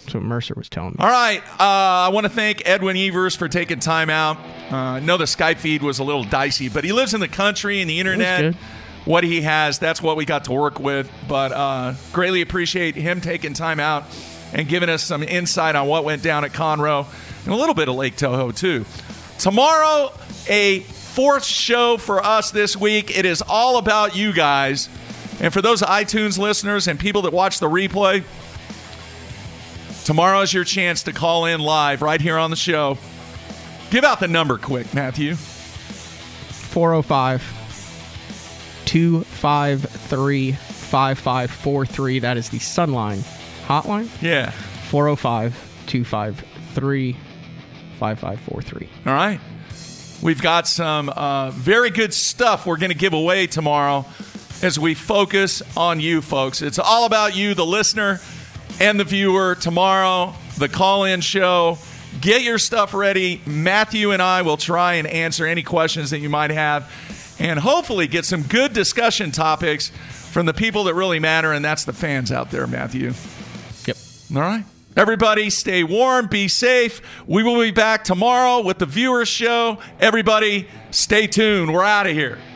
That's what Mercer was telling me. All right. Uh, I want to thank Edwin Evers for taking time out. Uh, I know the Skype feed was a little dicey, but he lives in the country and the internet. Good. What he has, that's what we got to work with. But uh, greatly appreciate him taking time out and giving us some insight on what went down at Conroe and a little bit of Lake Toho, too. Tomorrow, a fourth show for us this week. It is all about you guys. And for those iTunes listeners and people that watch the replay, tomorrow is your chance to call in live right here on the show. Give out the number quick, Matthew. four oh five, two five three, five five four three. That is the Sunline hotline. Yeah. four oh five, two five three, five five four three. All right. We've got some uh, very good stuff we're going to give away tomorrow as we focus on you, folks. It's all about you, the listener and the viewer. Tomorrow, the call-in show. Get your stuff ready. Matthew and I will try and answer any questions that you might have and hopefully get some good discussion topics from the people that really matter, and that's the fans out there, Matthew. Yep. All right. Everybody stay warm, be safe. We will be back tomorrow with the Viewers Show. Everybody stay tuned. We're out of here.